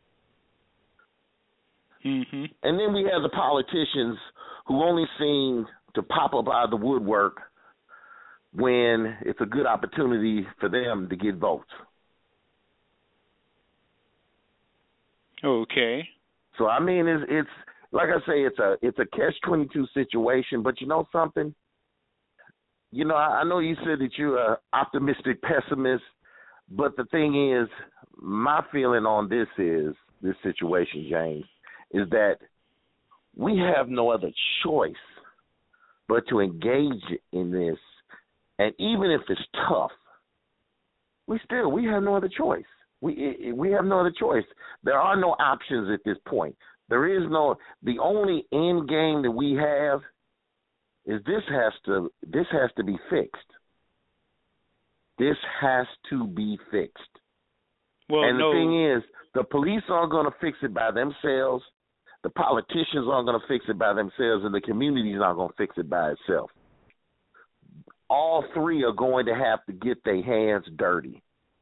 Mm-hmm. And then we have the politicians who only seem to pop up out of the woodwork when it's a good opportunity for them to get votes. Okay. So I mean, it's it's like I say, it's a it's a catch twenty-two situation. But you know something? You know, I, I know you said that you're an optimistic pessimist, but the thing is, my feeling on this is this situation, James, is that we have no other choice but to engage in this, and even if it's tough, we still we have no other choice. We we have no other choice. There are no options at this point. There is no. The only end game that we have is this has to this has to be fixed. This has to be fixed. Well, and the no. thing is, the police aren't going to fix it by themselves. The politicians aren't going to fix it by themselves, and the community is not going to fix it by itself. All three are going to have to get their hands dirty.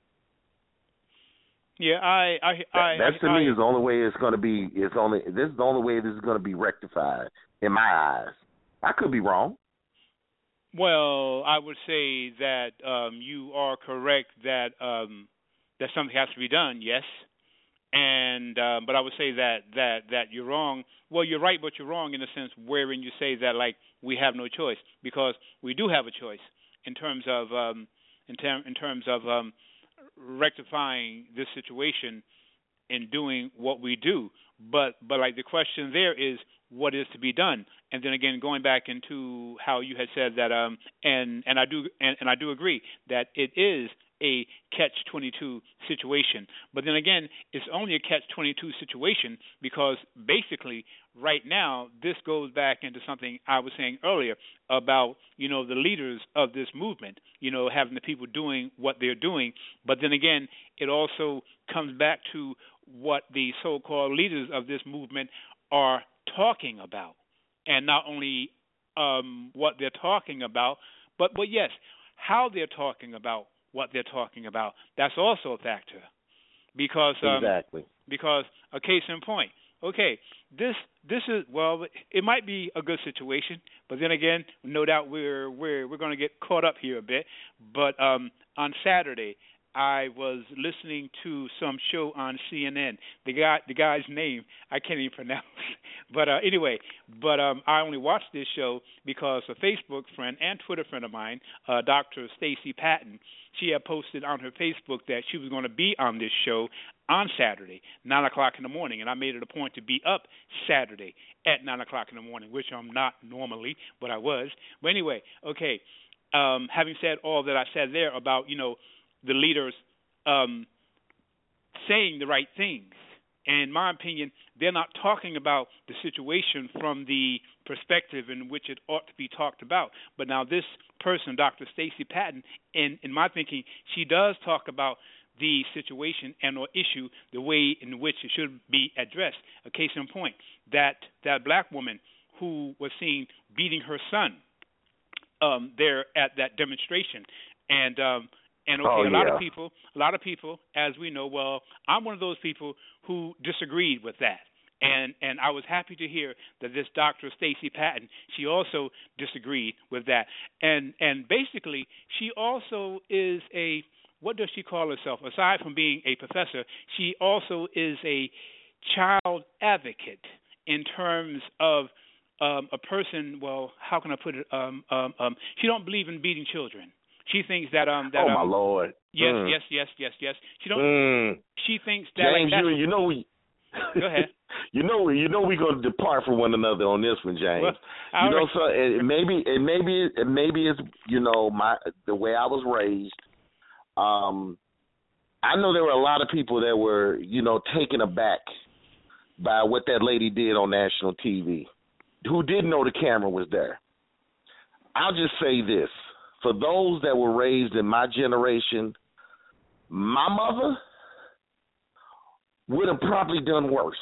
Yeah, I, I, I that, that to I, me I, is the only way it's going to be. It's only this is the only way this is going to be rectified in my eyes. I could be wrong. Well, I would say that um, you are correct that um, that something has to be done. Yes, and uh, but I would say that that that you're wrong. Well, you're right, but you're wrong in the sense wherein you say that like we have no choice, because we do have a choice in terms of um, in, ter- in terms of um, rectifying this situation and doing what we do. But but like the question there is, what is to be done? And then again, going back into how you had said that, um, and and I do and, and I do agree that it is a catch twenty-two situation. But then again, it's only a catch twenty-two situation because basically right now this goes back into something I was saying earlier about, you know, the leaders of this movement, you know, having the people doing what they're doing. But then again, it also comes back to what the so-called leaders of this movement are talking about, and not only um, what they're talking about, but, but yes, how they're talking about what they're talking about. That's also a factor, because um, exactly because a case in point. Okay, this this is well, it might be a good situation, but then again, no doubt we're we're we're going to get caught up here a bit. But um, on Saturday, I was listening to some show on C N N. The guy, the guy's name I can't even pronounce. But uh, anyway, but um, I only watched this show because a Facebook friend and Twitter friend of mine, uh, Doctor Stacy Patton, she had posted on her Facebook that she was going to be on this show on Saturday, nine o'clock in the morning, and I made it a point to be up Saturday at nine o'clock in the morning, which I'm not normally, but I was. But anyway, okay. Um, having said all that I said there about, you know, the leaders um, saying the right things. And in my opinion, they're not talking about the situation from the perspective in which it ought to be talked about. But now this person, Doctor Stacy Patton, in, in my thinking, she does talk about the situation and or issue the way in which it should be addressed. A case in point, that, that black woman who was seen beating her son um, there at that demonstration. And um, And okay, oh, a lot yeah. of people, a lot of people, as we know, well, I'm one of those people who disagreed with that. And and I was happy to hear that this Doctor Stacy Patton, she also disagreed with that. And and basically, she also is a, what does she call herself? Aside from being a professor, she also is a child advocate in terms of um, a person, well, how can I put it? Um, um, um, she don't believe in beating children. She thinks that um that oh um, my Lord. Yes, mm. yes, yes, yes, yes. She don't. Mm. She thinks that. James, like, you, you know we. Go ahead. you know, you know, we're going to depart from one another on this one, James. Well, you know, right. so it, maybe, it maybe, it maybe it's you know my the way I was raised. Um, I know there were a lot of people that were you know taken aback by what that lady did on national T V, who didn't know the camera was there. I'll just say this: for those that were raised in my generation, my mother would have probably done worse.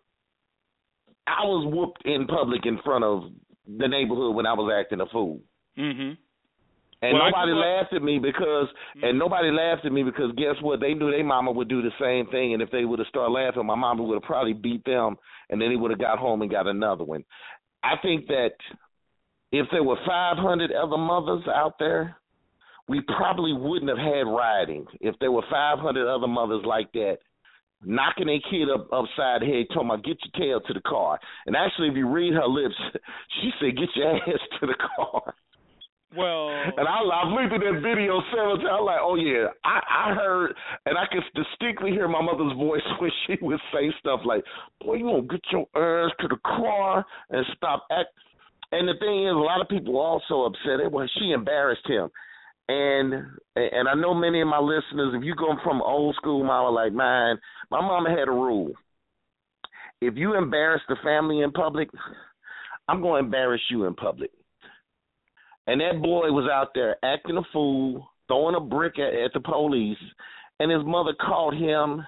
I was whooped in public in front of the neighborhood when I was acting a fool. Mm-hmm. And well, nobody laughed at me because, mm-hmm. and nobody laughed at me because guess what? They knew their mama would do the same thing, and if they would have started laughing, my mama would have probably beat them, and then he would have got home and got another one. I think that if there were five hundred other mothers out there, we probably wouldn't have had rioting. If there were five hundred other mothers like that, knocking a kid up upside the head, talking about get your tail to the car. And actually, if you read her lips, she said, get your ass to the car. Well, and I, I've looked at that video several times. I'm like, oh, yeah, I, I heard, and I could distinctly hear my mother's voice when she would say stuff like, boy, you won't get your ass to the car and stop acting. And the thing is, a lot of people were also upset. Well, she embarrassed him. And and I know many of my listeners, if you go from old school mama like mine, my mama had a rule. If you embarrass the family in public, I'm going to embarrass you in public. And that boy was out there acting a fool, throwing a brick at, at the police, and his mother caught him.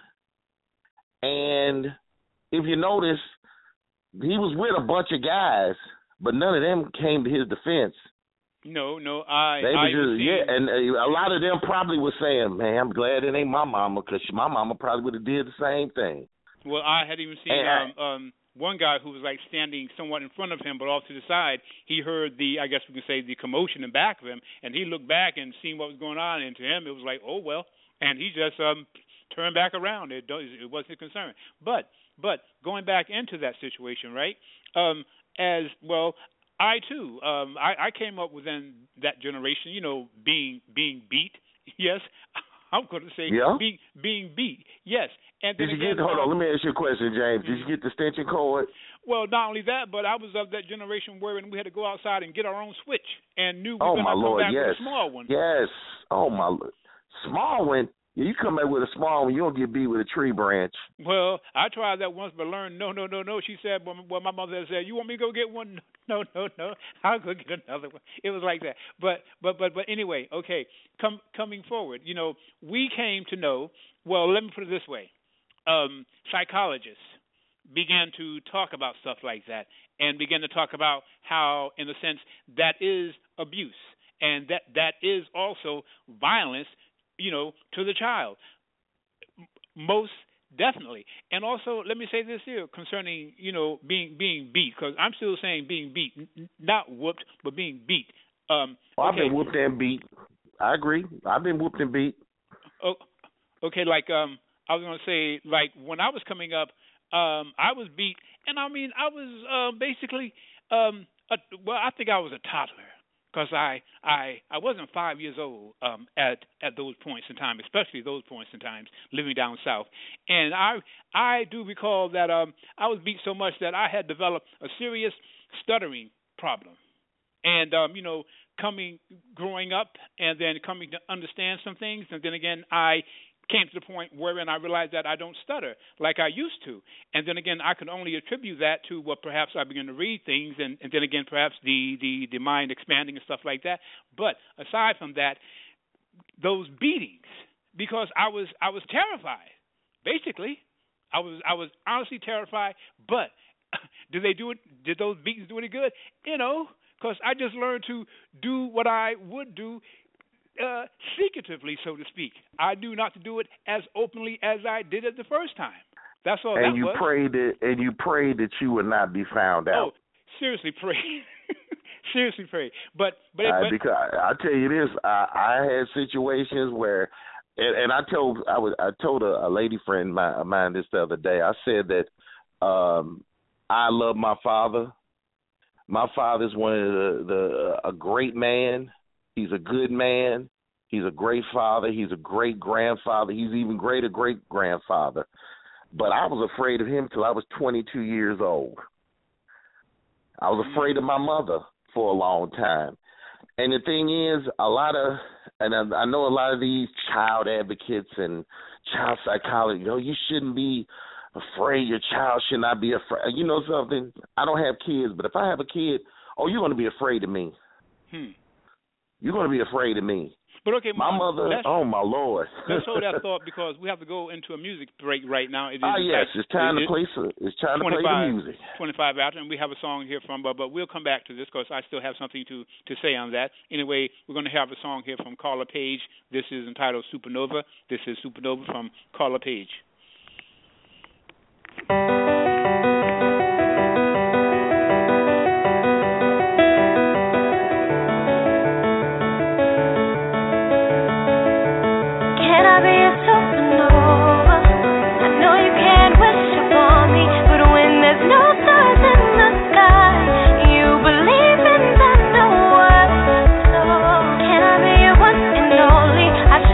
And if you notice, he was with a bunch of guys, but none of them came to his defense. No, no, I. They I were just, yeah, and a lot of them probably were saying, "Man, I'm glad it ain't my mama, because my mama probably would have did the same thing." Well, I had even seen and, um, um, one guy who was like standing somewhat in front of him, but off to the side. He heard the, I guess we can say, the commotion in back of him, and he looked back and seen what was going on, and to him it was like, "Oh well," and he just um, turned back around. It, it wasn't a concern. But, but going back into that situation, right? Um, as well. I too, um, I, I came up within that generation, you know, being being beat. Yes, I'm going to say yeah. being being beat. Yes. And did you again, get? Hold um, on, let me ask you a question, James. Did you get the extension cord? Well, not only that, but I was of that generation wherein we had to go outside and get our own switch, and knew we oh, were going my to come Lord, back yes. with a small one. Yes. Oh my Lord. Small one. Yeah, you come back with a small one, you don't get beat with a tree branch. Well, I tried that once, but learned no, no, no, no. She said, well, well, my mother said, you want me to go get one? No, no, no. I'll go get another one. It was like that. But, but, but, but anyway, okay. Come, coming forward, you know, we came to know. Well, let me put it this way: um, psychologists began to talk about stuff like that, and began to talk about how, in a sense, that is abuse, and that that is also violence. You know, to the child, most definitely. And also, let me say this here concerning, you know, being being beat, because I'm still saying being beat, n- not whooped, but being beat. Um, well, okay. I've been whooped and beat. I agree. I've been whooped and beat. Oh, okay, like um, I was going to say, like when I was coming up, um, I was beat, and I mean, I was uh, basically, um, a, well, I think I was a toddler. Because I, I I wasn't five years old um, at at those points in time, especially those points in times living down south, and I I do recall that um, I was beat so much that I had developed a serious stuttering problem, and um, you know coming growing up and then coming to understand some things, and then again I came to the point wherein I realized that I don't stutter like I used to. And then again, I can only attribute that to what perhaps I began to read things, and, and then again, perhaps the, the, the mind expanding and stuff like that. But aside from that, those beatings, because I was I was terrified. Basically, I was I was honestly terrified. But did they do it? Did those beatings do any good? You know, because I just learned to do what I would do. Uh, secretively, so to speak. I knew not to do it as openly as I did it the first time. That's all and that you was. prayed that, and you prayed that you would not be found out. Oh, seriously, pray. seriously, pray. But but, uh, but because I, I tell you this, I, I had situations where, and, and I told I was I told a, a lady friend of mine this the other day. I said that um, I love my father. My father's one of the, the a great man. He's a good man. He's a great father. He's a great grandfather. He's even greater great grandfather. But I was afraid of him till I was twenty-two years old. I was afraid of my mother for a long time. And the thing is, a lot of, and I, I know a lot of these child advocates and child psychology, you know, you shouldn't be afraid. Your child should not be afraid. You know something? I don't have kids, but if I have a kid, oh, you're going to be afraid of me. Hmm. You're going to be afraid of me. But okay, my mother. Oh my Lord! Let's hold that thought because we have to go into a music break right now. It is ah yes, it's time it to play. Some, it's time to play the music. Twenty-five after, and we have a song here from. But but we'll come back to this because I still have something to to say on that. Anyway, we're going to have a song here from Carla Page. This is entitled Supernova. This is Supernova from Carla Page.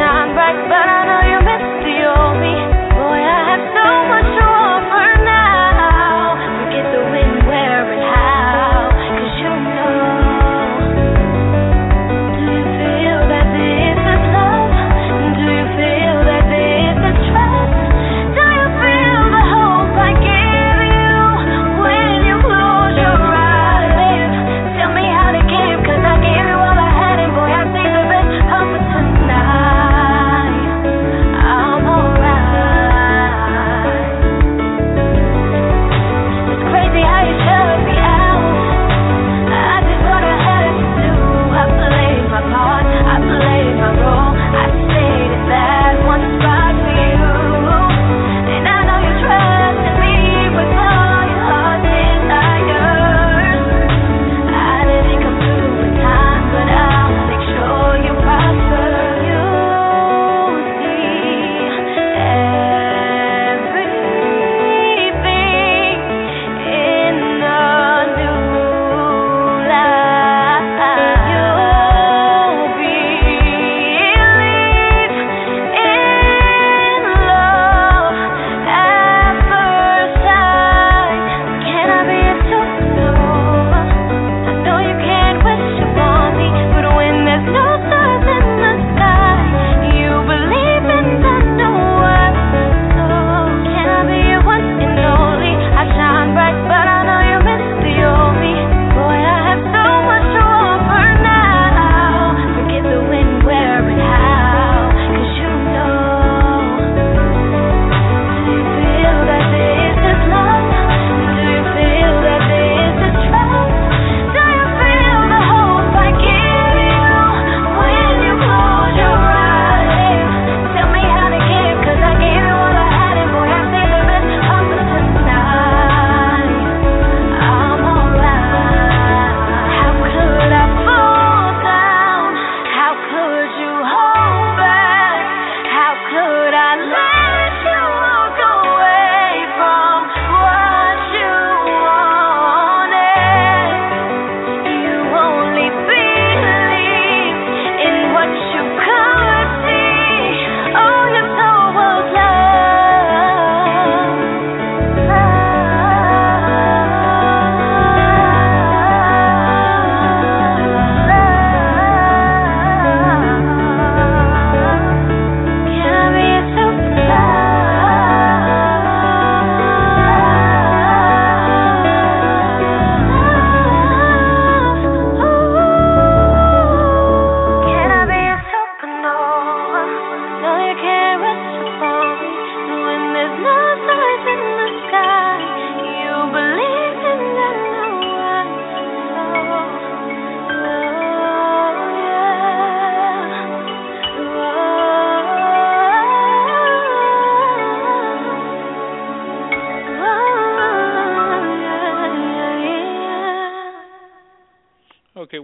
But I know you miss the old me. Boy, I have so much to offer now.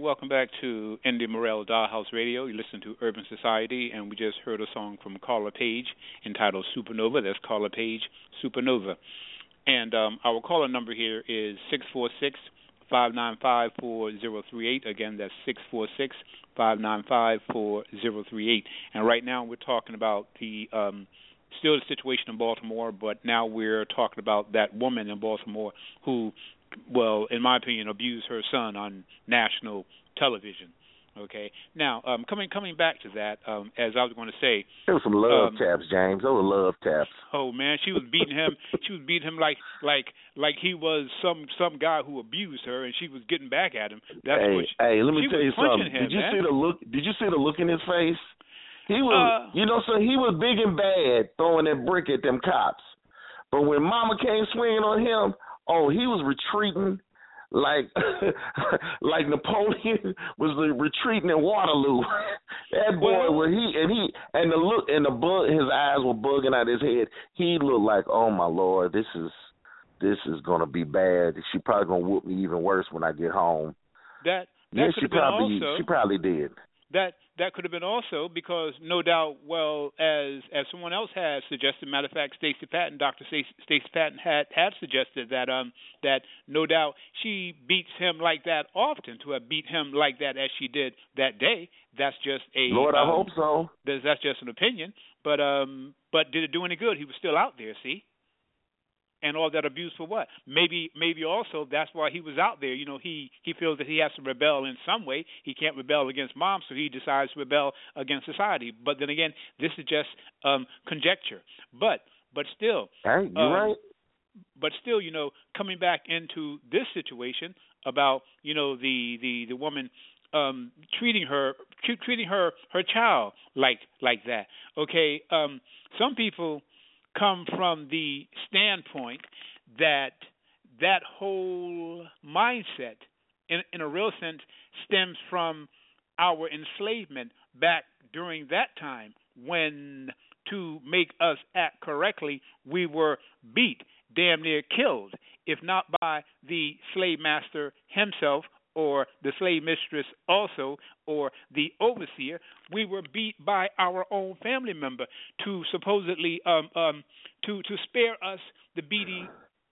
welcome back to Indy Morel Dollhouse Radio. You listen to Urban Society, and we just heard a song from Carla Page entitled Supernova. That's Carla Page, Supernova. And um, our caller number here is six four six, five nine five, four zero three eight. Again, that's six four six, five nine five, four zero three eight. And right now we're talking about the um, still the situation in Baltimore, but now we're talking about that woman in Baltimore who, well, in my opinion, abused her son on national television. Okay. Now, um, coming coming back to that, um, as I was going to say, there was some love um, taps, James. Those were love taps. Oh man, she was beating him. She was beating him like like like he was some some guy who abused her, and she was getting back at him. That's hey, what she, hey, let me she tell was you something. him, did you man. see the look? Did you see the look in his face? He was, uh, you know, so he was big and bad throwing that brick at them cops. But when Mama came swinging on him, oh, he was retreating like like Napoleon was retreating in Waterloo. That boy, well, when he and he and the look and the bug, his eyes were bugging out his head. He looked like, oh my Lord, this is this is gonna be bad. She probably gonna whoop me even worse when I get home. That that yeah, could she have been probably also, she probably did. That that could have been also because no doubt, well, as as someone else has suggested, matter of fact, Stacey Patton, Doctor Stacey Patton had, had suggested that um that no doubt she beats him like that often. To have beat him like that as she did that day, that's just a Lord, um, I hope so. That's, that's just an opinion, but um but did it do any good? He was still out there, see. And all that abuse for what? Maybe, maybe also that's why he was out there. You know, he, he feels that he has to rebel in some way. He can't rebel against mom, so he decides to rebel against society. But then again, this is just um, conjecture. But but still, hey, you're um, right. But still, you know, coming back into this situation about you know the the the woman um, treating her treating her her child like like that. Okay, um, some people come from the standpoint that that whole mindset, in, in a real sense, stems from our enslavement back during that time when, to make us act correctly, we were beat, damn near killed, if not by the slave master himself or the slave mistress also, or the overseer, we were beat by our own family member to supposedly um, um, to to spare us the beating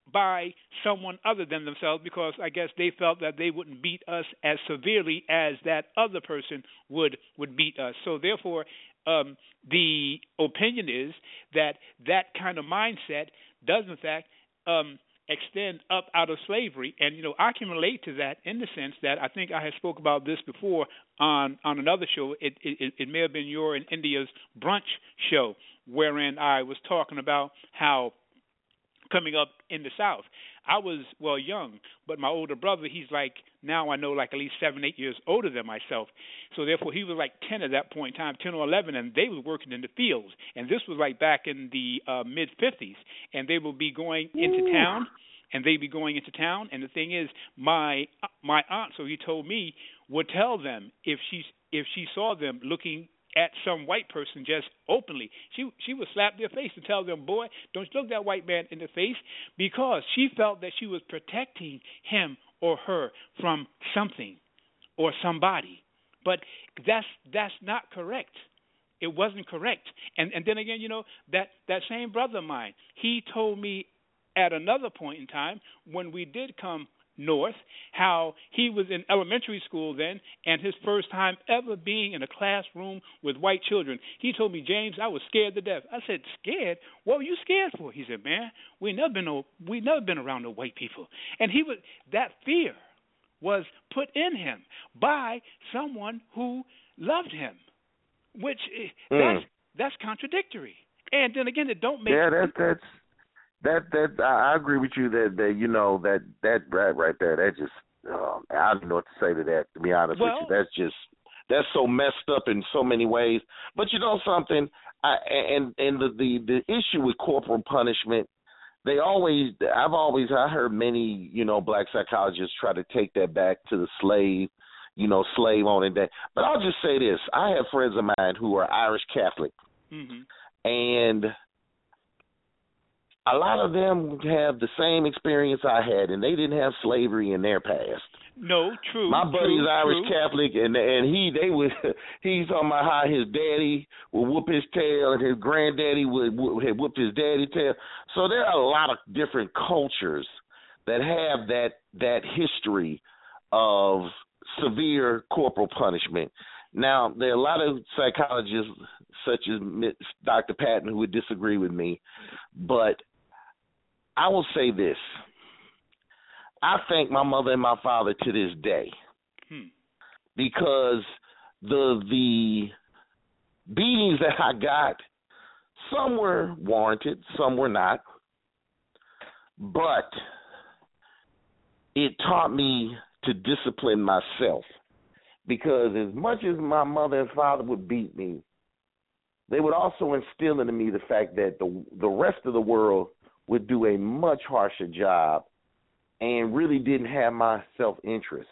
by someone other than themselves, because I guess they felt that they wouldn't beat us as severely as that other person would would beat us. So therefore, um, the opinion is that that kind of mindset does in fact um, extend up out of slavery. And, you know, I can relate to that in the sense that I think I had spoke about this before on, on another show. It, it, it may have been your and India's brunch show, wherein I was talking about how coming up in the South, I was, well, young, but my older brother, he's like, now I know like at least seven, eight years older than myself. So therefore he was like ten at that point in time, ten or eleven, and they were working in the fields. And this was like back in the uh, mid-fifties. And they would be going into town, and they'd be going into town. And the thing is, my my aunt, so he told me, would tell them if she, if she saw them looking at some white person just openly, she she would slap their face and tell them, boy, don't look that white man in the face, because she felt that she was protecting him or her from something or somebody. But that's that's not correct. It wasn't correct. And and then again, you know, that, that same brother of mine, he told me at another point in time when we did come north, how he was in elementary school then, and his first time ever being in a classroom with white children. He told me, James, I was scared to death. I said, scared? What were you scared for? He said, man, we never been no, we never been around no white people. And he was, that fear was put in him by someone who loved him, which mm. that's that's contradictory. And then again, it don't make yeah, that's that's. That that I agree with you that, that you know that that right right there that just um, I don't know what to say to that, to be honest well, with you. That's just that's so messed up in so many ways. But you know something, I and and the the, the issue with corporal punishment, they always I've always I heard many you know black psychologists try to take that back to the slave you know slave owning day. But I'll just say this: I have friends of mine who are Irish Catholic, mm-hmm. and a lot of them have the same experience I had, and they didn't have slavery in their past. No, true. My buddy's true, Irish true. Catholic, and and he they would he's talking about how his daddy would whoop his tail and his granddaddy would had whooped his daddy's tail. So there are a lot of different cultures that have that that history of severe corporal punishment. Now, there are a lot of psychologists, such as Doctor Patton, who would disagree with me, but I will say this. I thank my mother and my father to this day hmm. because the the beatings that I got, some were warranted, some were not, but it taught me to discipline myself. Because as much as my mother and father would beat me, they would also instill into me the fact that the the rest of the world would do a much harsher job and really didn't have my self-interest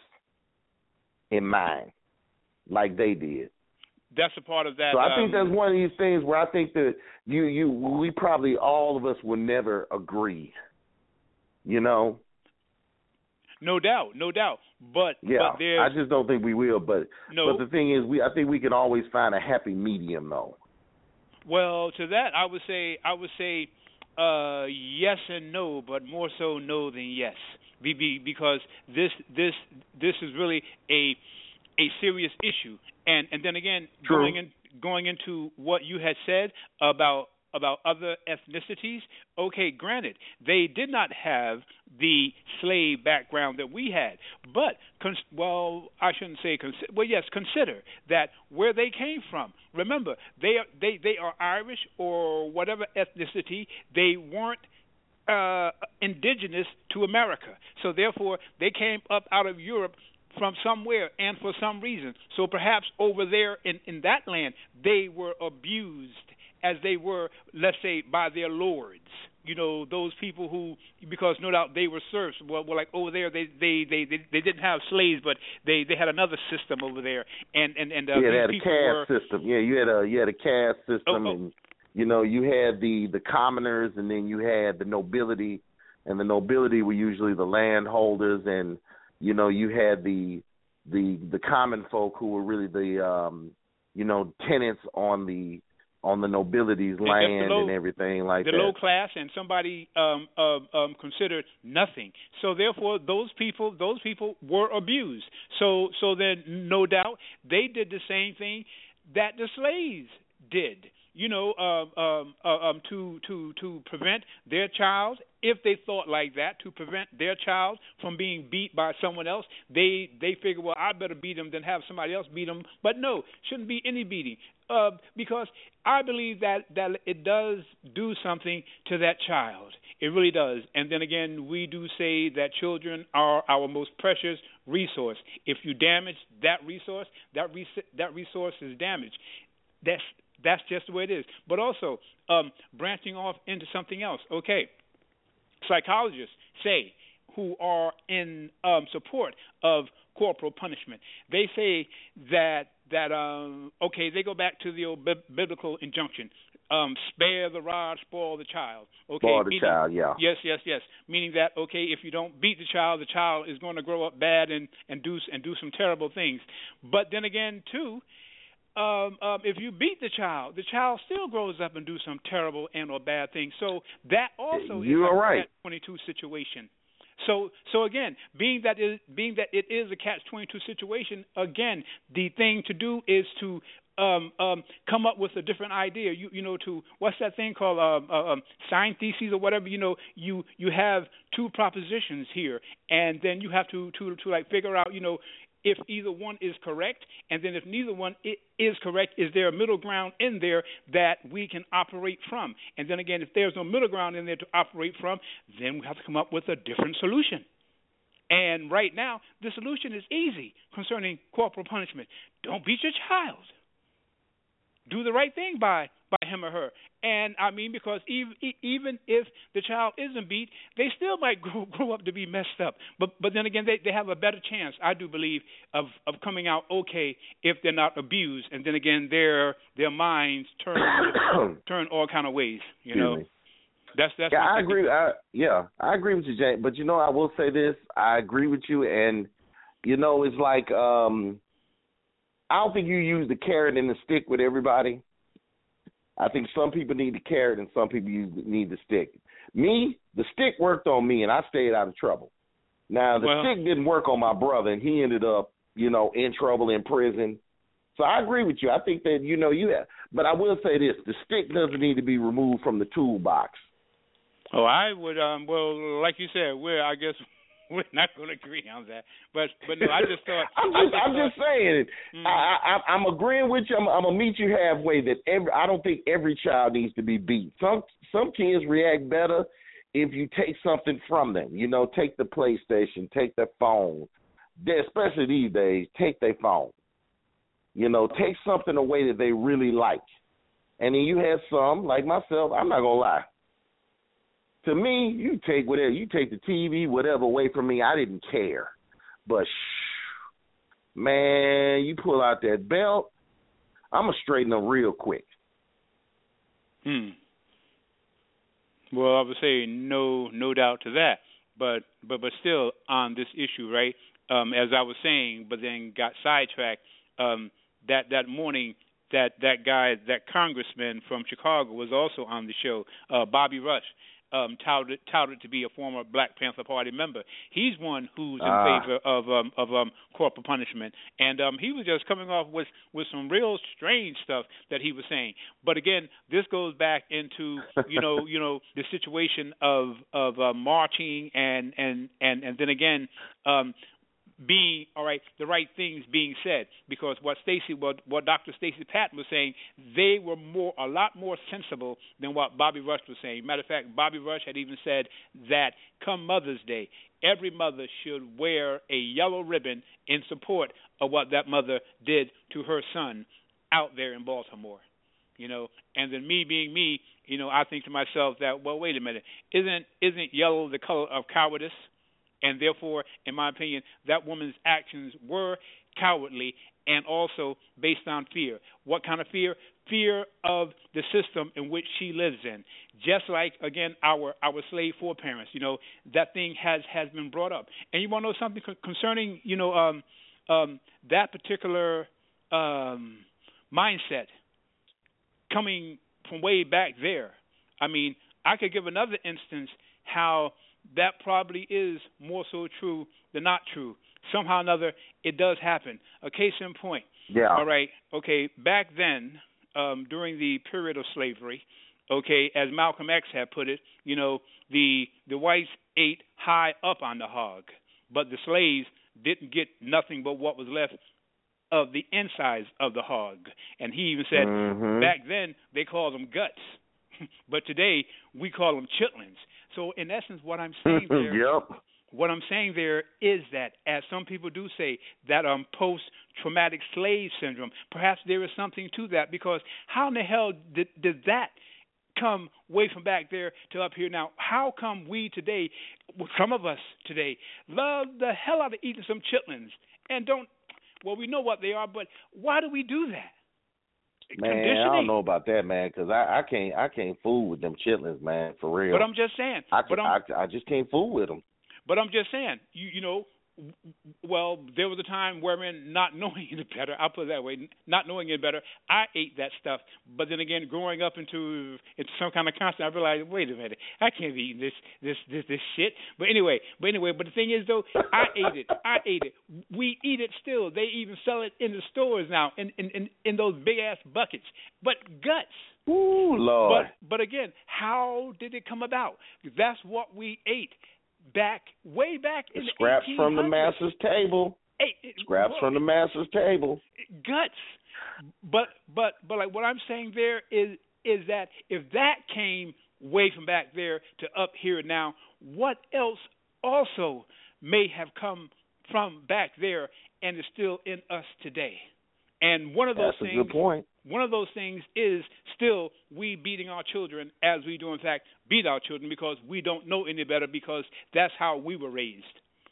in mind like they did. That's a part of that. So I um, think that's one of these things where I think that you, you we probably, all of us will never agree, you know? No doubt, no doubt. But yeah, but I just don't think we will. But no. but the thing is, we I think we can always find a happy medium, though. Well, to that I would say I would say uh, yes and no, but more so no than yes, because this this this is really a a serious issue. And and then again, True. going in, going into what you had said about about other ethnicities, okay, granted, they did not have the slave background that we had, but, cons- well, I shouldn't say, cons- well, yes, consider that where they came from. Remember, they are, they, they are Irish or whatever ethnicity. They weren't uh, indigenous to America, so therefore they came up out of Europe from somewhere and for some reason. So perhaps over there in, in that land, they were abused as they were, let's say, by their lords. You know, those people who, because no doubt they were serfs. Well, well like over there, they they, they, they they didn't have slaves, but they, they had another system over there. And and and uh, yeah, they had a people caste were, system. Yeah, you had a you had a caste system, oh, oh. and you know you had the the commoners, and then you had the nobility, and the nobility were usually the landholders, and you know you had the the the common folk who were really the um you know tenants on the on the nobility's and land low, and everything like the that. The low class and somebody um, uh, um, considered nothing. So therefore, those people, those people were abused. So, so then, no doubt, they did the same thing that the slaves did. You know, uh, um, uh, um, to to to prevent their child, if they thought like that, to prevent their child from being beat by someone else, they they figure, well, I better beat them than have somebody else beat them. But no, shouldn't be any beating, uh, because I believe that that it does do something to that child. It really does. And then again, we do say that children are our most precious resource. If you damage that resource, that res- that resource is damaged. That's That's just the way it is. But also, um, branching off into something else. Okay, psychologists say, who are in um, support of corporal punishment, they say that that um, okay, they go back to the old bi- biblical injunction: um, spare the rod, spoil the child. Okay, spoil the meaning, child, yeah. Yes, yes, yes. Meaning that okay, if you don't beat the child, the child is going to grow up bad and and do and do some terrible things. But then again, too. Um, um, if you beat the child, the child still grows up and do some terrible and or bad things. So that also you is are like right. a catch twenty-two situation. So, so again, being that it, being that it is a catch twenty-two situation, again, the thing to do is to um, um, come up with a different idea. You, you know, to what's that thing called um, uh, um, sign theses or whatever. You know, you you have two propositions here, and then you have to to to like figure out, you know, if either one is correct, and then if neither one is correct, is there a middle ground in there that we can operate from? And then again, if there's no middle ground in there to operate from, then we have to come up with a different solution. And right now, the solution is easy concerning corporal punishment. Don't beat your child. Do the right thing by by him or her. And I mean, because even even if the child isn't beat, they still might grow, grow up to be messed up. But but then again, they, they have a better chance, I do believe, of, of coming out okay if they're not abused. And then again, their their minds turn turn all kind of ways. You know, that's that's. Yeah, I agree. I, yeah, I agree with you, Jay. But you know, I will say this: I agree with you, and You know, it's like um, I don't think you use the carrot and the stick with everybody. I think some people need the carrot and some people use, need the stick. Me, the stick worked on me, and I stayed out of trouble. Now, the well, stick didn't work on my brother, and he ended up, you know, in trouble in prison. So I agree with you. I think that, you know, you have. But I will say this. The stick doesn't need to be removed from the toolbox. Oh, I would, um, well, like you said, we're, I guess, we're not going to agree on that. But, but no, I just thought. I'm just, I'm just saying. Mm-hmm. I, I, I'm agreeing with you. I'm, I'm going to meet you halfway that every, I don't think every child needs to be beat. Some, some kids react better if you take something from them. You know, take the PlayStation, take their phone. They, especially these days, take their phone. You know, take something away that they really like. And then you have some, like myself, I'm not going to lie. To me, you take whatever, you take the T V, whatever away from me, I didn't care. But, shh, man, you pull out that belt, I'm going to straighten them real quick. Hmm. Well, I would say no no doubt to that. But but, but still, on this issue, right, um, as I was saying, but then got sidetracked, um, that, that morning, that, that guy, that congressman from Chicago was also on the show, uh, Bobby Rush. Um, touted, touted to be a former Black Panther Party member. He's one who's in ah. favor of um, of um, corporal punishment, and um, he was just coming off with, with some real strange stuff that he was saying. But again, this goes back into you know you know the situation of of uh, marching and and and and then again. Um, being all right, the right things being said, because what Stacey, what, what Doctor Stacey Patton was saying, they were more, a lot more sensible than what Bobby Rush was saying. Matter of fact, Bobby Rush had even said that come Mother's Day, every mother should wear a yellow ribbon in support of what that mother did to her son out there in Baltimore. You know, and then me being me, you know, I think to myself that, well, wait a minute, isn't isn't yellow the color of cowardice? And therefore, in my opinion, that woman's actions were cowardly and also based on fear. What kind of fear? Fear of the system in which she lives in. Just like, again, our our slave foreparents, you know, that thing has, has been brought up. And you want to know something concerning, you know, um, um, that particular um, mindset coming from way back there. I mean, I could give another instance how that probably is more so true than not true. Somehow or another, it does happen. A case in point. Yeah. All right. Okay. Back then, um, during the period of slavery, okay, as Malcolm X had put it, you know, the the whites ate high up on the hog, but the slaves didn't get nothing but what was left of the insides of the hog. And he even said mm-hmm. back then they called them guts, but today we call them chitlins. So in essence, what I'm saying there, yep. what I'm saying there is that, as some people do say, that um, post-traumatic slave syndrome, perhaps there is something to that, because how in the hell did, did that come way from back there to up here now? How come we today, some of us today, love the hell out of eating some chitlins and don't, well, we know what they are, but why do we do that? Man, I don't know about that, man, because I, I can't I can't fool with them chitlins, man, for real. But I'm just saying. I, but I, I just can't fool with them. But I'm just saying, you you know, well, there was a time wherein not knowing any better, I'll put it that way, not knowing any better, I ate that stuff. But then again, growing up into into some kind of concept, I realized, wait a minute, I can't be eating this this this this shit. But anyway, but anyway, but the thing is though, I ate it, I ate it. We eat it still. They even sell it in the stores now, in in in, in those big ass buckets. But guts. Ooh, Lord. But but again, how did it come about? That's what we ate. Back, way back in the scraps eighteen hundreds. from the master's table. Hey, scraps well, from the master's table. Guts. But but but like what I'm saying there is is that if that came way from back there to up here now, what else also may have come from back there and is still in us today? And one of those That's things, a good point. One of those things is still we beating our children as we do, in fact, beat our children because we don't know any better, because that's how we were raised.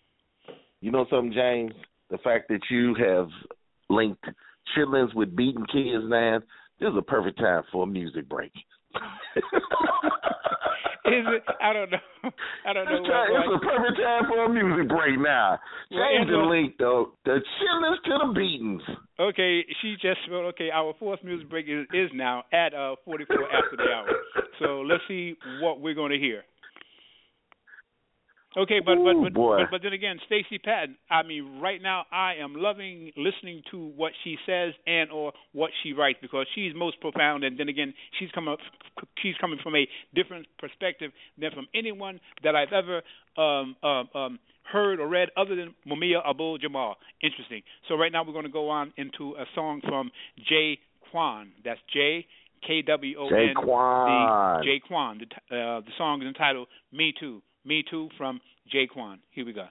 You know something, James? The fact that you have linked chitlins with beating kids, man, this is a perfect time for a music break. it, Is it? I don't know. I don't know. It's, time, it's a perfect time for a music break now. Change well, the link, though. The chillest to the beatings. Okay, she just wrote, okay, our fourth music break is, is now at uh, forty-four after the hour. So let's see what we're going to hear. Okay, but but but, Ooh, but but then again, Stacey Patton. I mean, right now I am loving listening to what she says and or what she writes because she's most profound, and then again, she's coming up, she's coming from a different perspective than from anyone that I've ever um, um, um, heard or read, other than Mumia Abu-Jamal. Interesting. So right now we're going to go on into a song from Jay Quan. That's J K W O N. Jaquan. Jay Quan. The, uh, the song is entitled "Me Too." Me Too from Jaquan. Here we go.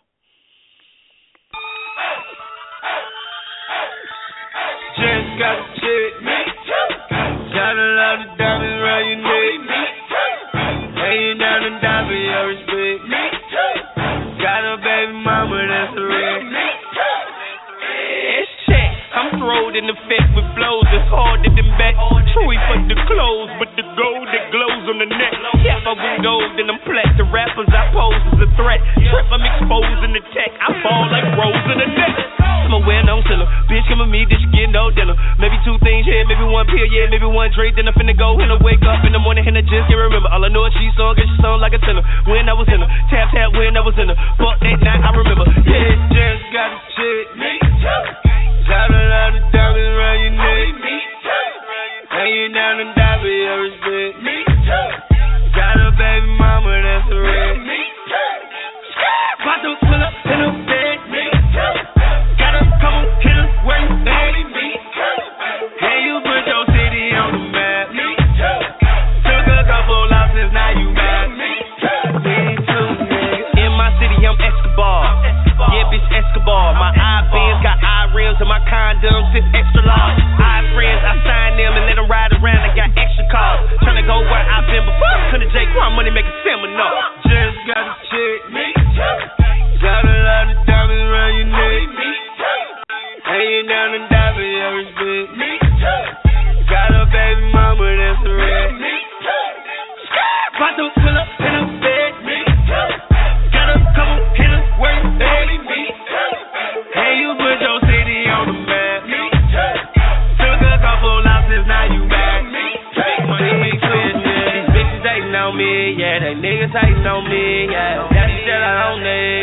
Just got a chick. Me too. Got a lot of diamonds around your neck. Me too. Laying down and die for your respect. Me too. Got a baby mama that's a wreck. Me too. It's check. I'm throwed in the fit with flows that's harder than back. True, for the clothes, but the gold that glows on the neck. Yeah, if I win gold, then I'm plat. The rappers I pose as a threat. Trip, I'm exposing the tech. I fall like Rose in the neck. I'm a well-known seller. Bitch, come with me, this shit getting no dinner. Maybe two things here, maybe one pill, yeah, maybe one drink. Then I'm finna go and I wake up in the morning and I just can't remember. All I know is she song and she song like a tenor. When I was in her, tap tap when I was in her. Fuck that night, I remember. Yeah, just got a chick. Me too. Got a lot of diamonds around your neck. Me too. Hanging down and die for your respect. Me too. Got a baby mama that's a wreck. Me too. About to pull up in a bed. Me too. Got a couple hitters where you at. Me too. Can you put your city on the map? Me too. Took a couple losses, now you back. Me too. Me too, nigga. In my city, I'm Escobar. Yeah, bitch, Escobar. My I-Bens got I-rims and my condoms is extra large. I friends, I sign them and let them ride around. I got extra cars. Tryna go where I've been before. Turn to J. Quan money, make a seminar. Just got a chick. Me too. Got a lot of diamonds around your neck. Me too. Hanging down and die for your respect. Me too. Got a baby mama that's a wreck. Me too. About to pull up in a bed. Me too. Got a couple hitters where you at. Me too. Hey, you put your city on the map. Me too. Took a couple losses, now you back. Me too. Big money, big business. These bitches hating on me, yeah. They niggas hating on me, yeah. That's the shit I don't need.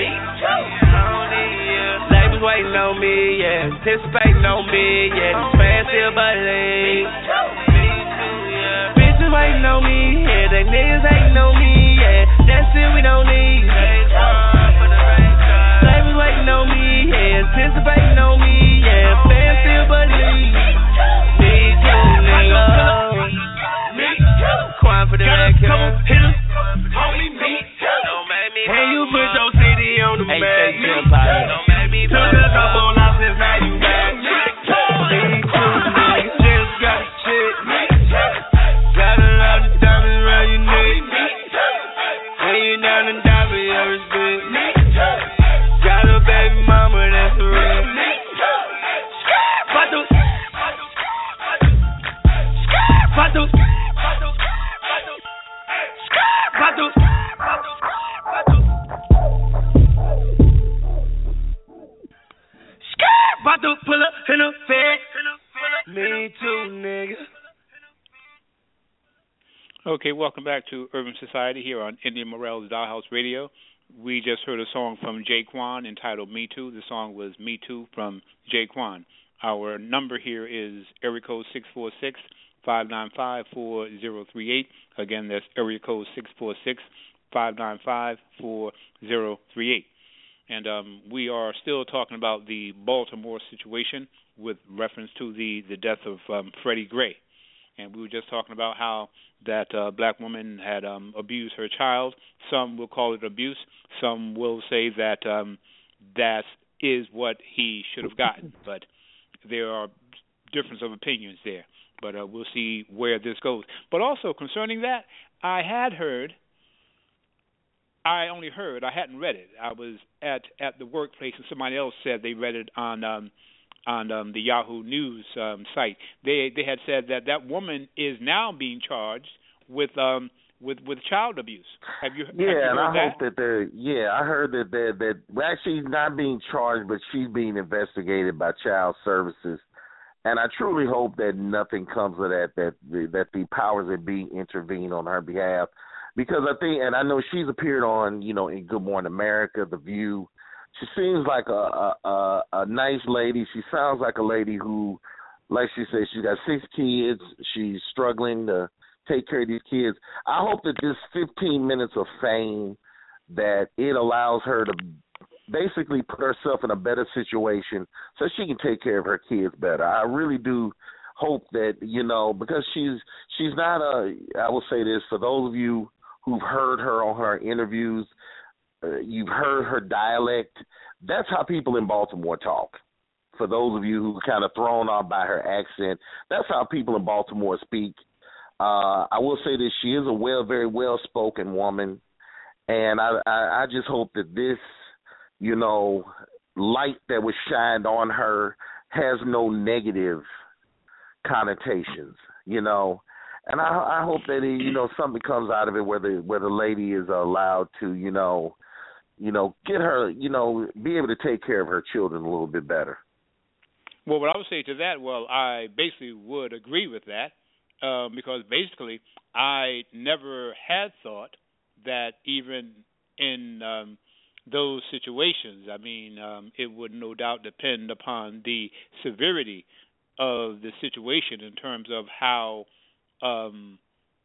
Labels waiting on me, yeah. Anticipating on me, yeah. These fans still butting. Bitches waiting on me, yeah. They niggas hating on me, yeah. That's it, we don't need. Labels waiting on me, yeah. Anticipating on me, yeah. Fans still butting. Me too, nigga. Me too. Quan for the red killer. Hitters, homie, me too. Don't make me. Hey, you put your city on the map. Don't make me. Took a couple losses, now you back. Me too, nigga. Just got a chick. Me too. Got a lot of diamonds around your neck. Me too. Hanging down and die for your respect. Me too. Got a baby mama that's a wreck. Me too. About to. About to. About to pull up in a fed. Me too, nigga. Okay, welcome back to Urban Society here on Indian Morel's Dollhouse Radio. We just heard a song from Jaquan entitled Me Too. The song was Me Too from Jaquan. Our number here is area code six four six, five nine five, four zero three eight. Again, that's area code six four six, five nine five, four zero three eight. And um, we are still talking about the Baltimore situation with reference to the, the death of um, Freddie Gray. And we were just talking about how that uh, black woman had um, abused her child. Some will call it abuse. Some will say that um, that is what he should have gotten. But there are difference of opinions there. But uh, we'll see where this goes. But also concerning that, I had heard, I only heard, I hadn't read it. I was at, at the workplace and somebody else said they read it on um, on um, the Yahoo News um, site. They they had said that that woman is now being charged with um, with, with child abuse. Have you? Yeah, have you and heard I that? hope that they're. Yeah, I heard that that that well, actually she's not being charged, but she's being investigated by Child Services, and I truly hope that nothing comes of that. That the, that the powers that be intervene on her behalf, because I think, and I know she's appeared on, you know, in Good Morning America, The View. She seems like a a, a, a nice lady. She sounds like a lady who, like she said, she's got six kids. She's struggling to take care of these kids. I hope that this fifteen minutes of fame, that it allows her to basically put herself in a better situation so she can take care of her kids better. I really do hope that, you know, because she's she's not a, I will say this, for those of you who've heard her on her interviews, uh, you've heard her dialect, that's how people in Baltimore talk. For those of you who are kind of thrown off by her accent, that's how people in Baltimore speak. Uh, I will say that she is a well, very well-spoken woman, and I, I, I just hope that this, you know, light that was shined on her has no negative connotations, you know. And I, I hope that it, you know, something comes out of it where the where the lady is allowed to, you know, you know, get her, you know, be able to take care of her children a little bit better. Well, what I would say to that, well, I basically would agree with that. Um, because basically I never had thought that even in um, those situations, I mean, um, it would no doubt depend upon the severity of the situation in terms of how, um,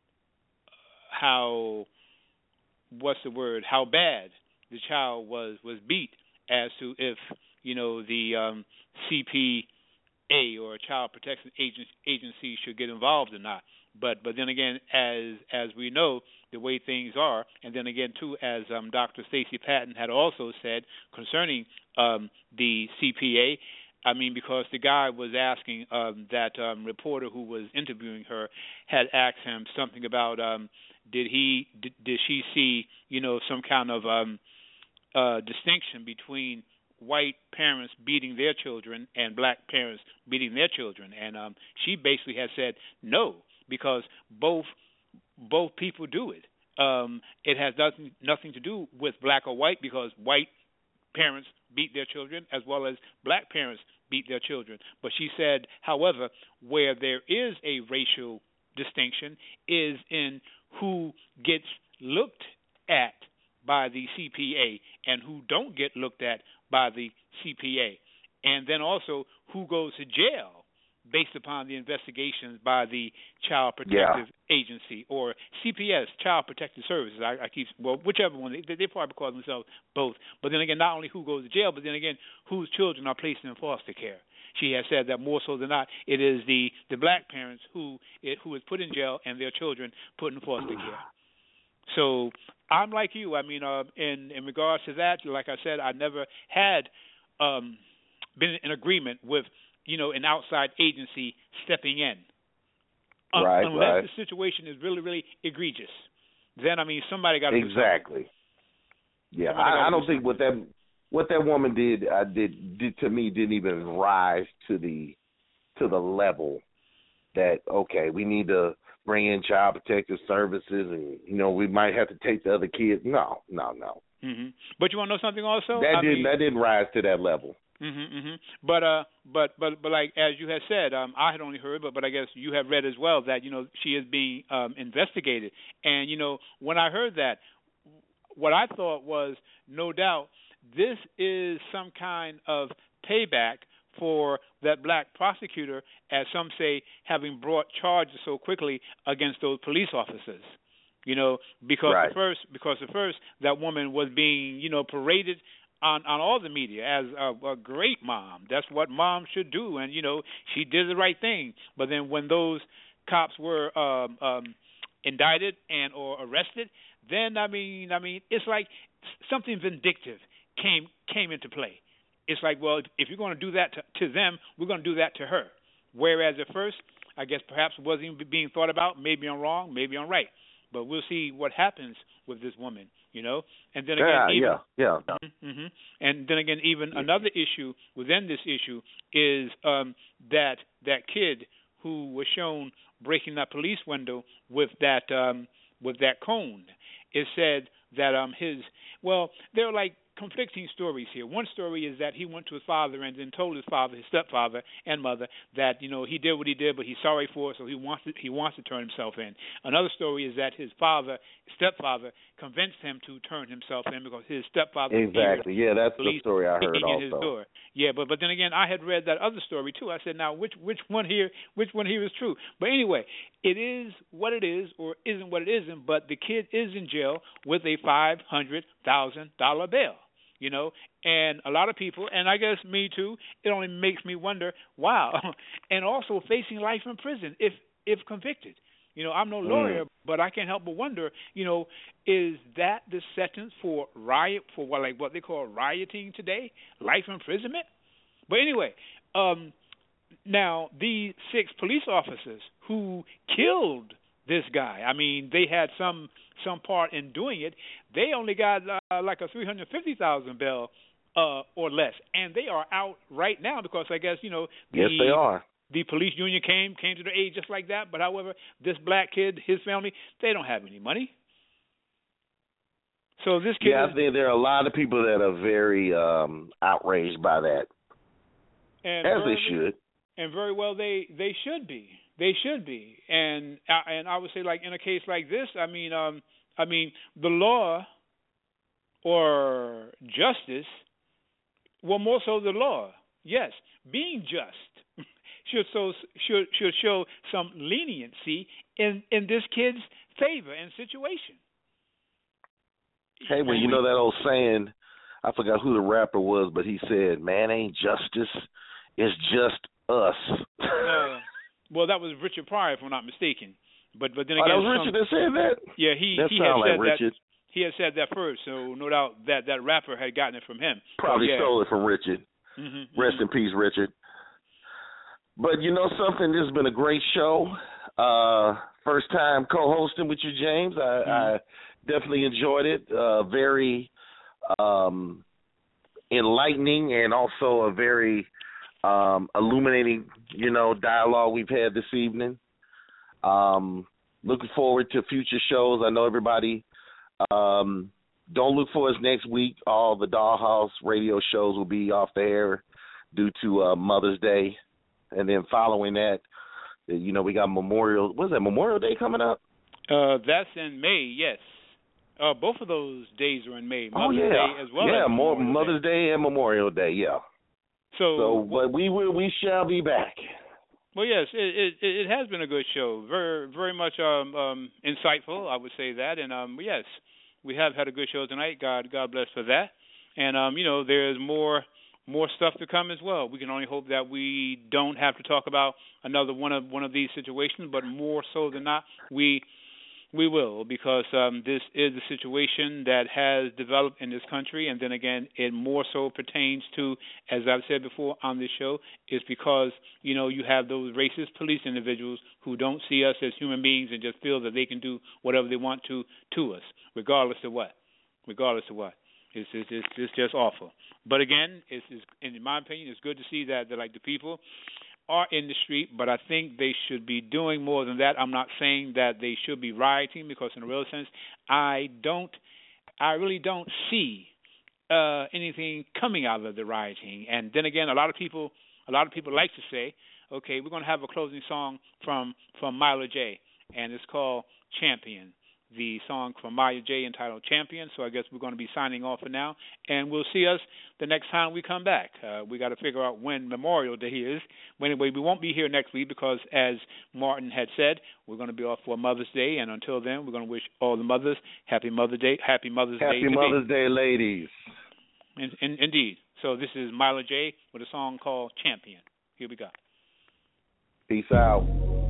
how, what's the word, how bad the child was, was beat, as to if, you know, the um, C P A or a Child Protection Agency should get involved or not. But but then again, as as we know, the way things are, and then again too, as um, Doctor Stacey Patton had also said concerning um, the C P A, I mean, because the guy was asking um, that um, reporter who was interviewing her had asked him something about um, did he did, did she see, you know, some kind of um, uh, distinction between white parents beating their children and black parents beating their children, and um, she basically has said no, because both both people do it. Um, it has nothing nothing to do with black or white, because white parents beat their children as well as black parents beat their children. But she said, however, where there is a racial distinction is in who gets looked at by the C P A and who don't get looked at by the C P A, and then also who goes to jail based upon the investigations by the Child Protective yeah. Agency, or C P S, Child Protective Services. I, I keep, well, whichever one, they, they probably call themselves both. But then again, not only who goes to jail, but then again, whose children are placed in foster care. She has said that more so than not, it is the, the black parents who it, who is put in jail and their children put in foster care. So I'm like you. I mean, uh, in in regards to that, like I said, I never had um, been in agreement with, you know, an outside agency stepping in, um, right, unless right. the situation is really, really egregious. Then I mean, somebody got to exactly. Do yeah, I, I don't think what that what that woman did uh, did did to me didn't even rise to the to the level that okay, we need to bring in Child Protective Services, and you know we might have to take the other kids. No, no, no. Mm-hmm. But you want to know something also? That I didn't mean, that didn't rise to that level. Mm-hmm, mm-hmm. But uh, but but but like as you had said, um, I had only heard, but but I guess you have read as well that you know she is being um, investigated, and you know when I heard that, what I thought was no doubt this is some kind of payback for that black prosecutor, as some say, having brought charges so quickly against those police officers. You know, because right. the first, because the first, that woman was being, you know, paraded on, on all the media as a, a great mom. That's what moms should do, and you know, she did the right thing. But then when those cops were um, um, indicted and or arrested, then I mean, I mean, it's like something vindictive came came into play. It's like, well, if, if you're going to do that to, to them, we're going to do that to her. Whereas at first, I guess perhaps it wasn't even being thought about. Maybe I'm wrong, maybe I'm right. But we'll see what happens with this woman, you know. And then again, yeah, even, yeah, yeah. Mm-hmm, mm-hmm. And then again, even another issue within this issue is um, that that kid who was shown breaking that police window with that um, with that cone. It said that um his well, they're like conflicting stories here. One story is that he went to his father and then told his father, his stepfather and mother, that you know he did what he did, but he's sorry for it, so he wants to, he wants to turn himself in. Another story is that his father, stepfather, convinced him to turn himself in because his stepfather exactly yeah that's the story I heard also. His door. Yeah, but but then again, I had read that other story too. I said, now which which one here which one here is true? But anyway, it is what it is or isn't what it isn't. But the kid is in jail with a five hundred thousand dollar bail. You know, and a lot of people, and I guess me too, it only makes me wonder, wow, and also facing life in prison if if convicted. You know, I'm no lawyer, mm. but I can't help but wonder, you know, is that the sentence for riot, for what like what they call rioting today, life imprisonment? But anyway, um, now the six police officers who killed this guy, I mean, they had some some part in doing it. They only got uh, like a three hundred fifty thousand bail uh, or less, and they are out right now because I guess you know. The, yes, they are. The police union came came to their aid just like that. But however, this black kid, his family, they don't have any money. So this kid. Yeah, is, I think there are a lot of people that are very um, outraged by that, and as very, they should. And very well, they they should be. They should be, and and I would say, like in a case like this, I mean, um, I mean, the law or justice, well, more so the law, yes, being just should so should should show some leniency in in this kid's favor and situation. Hey, well, you know that old saying, I forgot who the rapper was, but he said, "Man, ain't justice, it's just us." Uh, Well, that was Richard Pryor, if I'm not mistaken. But but then again, oh, that was Richard that said that. Yeah, he that he had like said Richard. that. He had said that first, so no doubt that that rapper had gotten it from him. Probably so, yeah. stole it from Richard. Mm-hmm, Rest mm-hmm. in peace, Richard. But you know something, this has been a great show. Uh, first time co-hosting with you, James. I, mm-hmm. I definitely enjoyed it. Uh, very um, enlightening and also a very Um, illuminating, you know, dialogue we've had this evening. Um, looking forward to future shows. I know everybody, um, don't look for us next week. All the Dollhouse radio shows will be off the air due to uh, Mother's Day. And then following that, you know, we got Memorial, what is that, Memorial Day coming up? Uh, that's in May, yes. Uh, both of those days are in May. Mother's oh, yeah. Day as well yeah, as more, Memorial Mother's Day. Day and Memorial Day, yeah. So, so, but we will, we shall be back. Well, yes, it, it it has been a good show. Very very much um, um, insightful, I would say that. And um, yes, we have had a good show tonight. God God bless for that. And um, you know, there's more more stuff to come as well. We can only hope that we don't have to talk about another one of one of these situations, but more so than not, we. We will, because um, this is a situation that has developed in this country, and then again, it more so pertains to, as I've said before on this show, is because, you know, you have those racist police individuals who don't see us as human beings and just feel that they can do whatever they want to to us, regardless of what. Regardless of what. It's, it's, it's, it's just awful. But again, it's, it's, in my opinion, it's good to see that, that like the people are in the street, but I think they should be doing more than that. I'm not saying that they should be rioting, because in a real sense, I don't, I really don't see uh, anything coming out of the rioting. And then again, a lot of people, a lot of people like to say, okay, we're going to have a closing song from from Myla J, and it's called Champion. The song from Maya J entitled Champion. So I guess we're going to be signing off for now, and we'll see us the next time we come back. Uh, we got to figure out when Memorial Day is. Anyway, we won't be here next week because, as Martin had said, we're going to be off for Mother's Day, and until then, we're going to wish all the mothers happy Mother's Day. Happy Mother's happy Day. Happy Mother's Day, ladies. In, in, indeed. So this is Myla J with a song called Champion. Here we go. Peace out.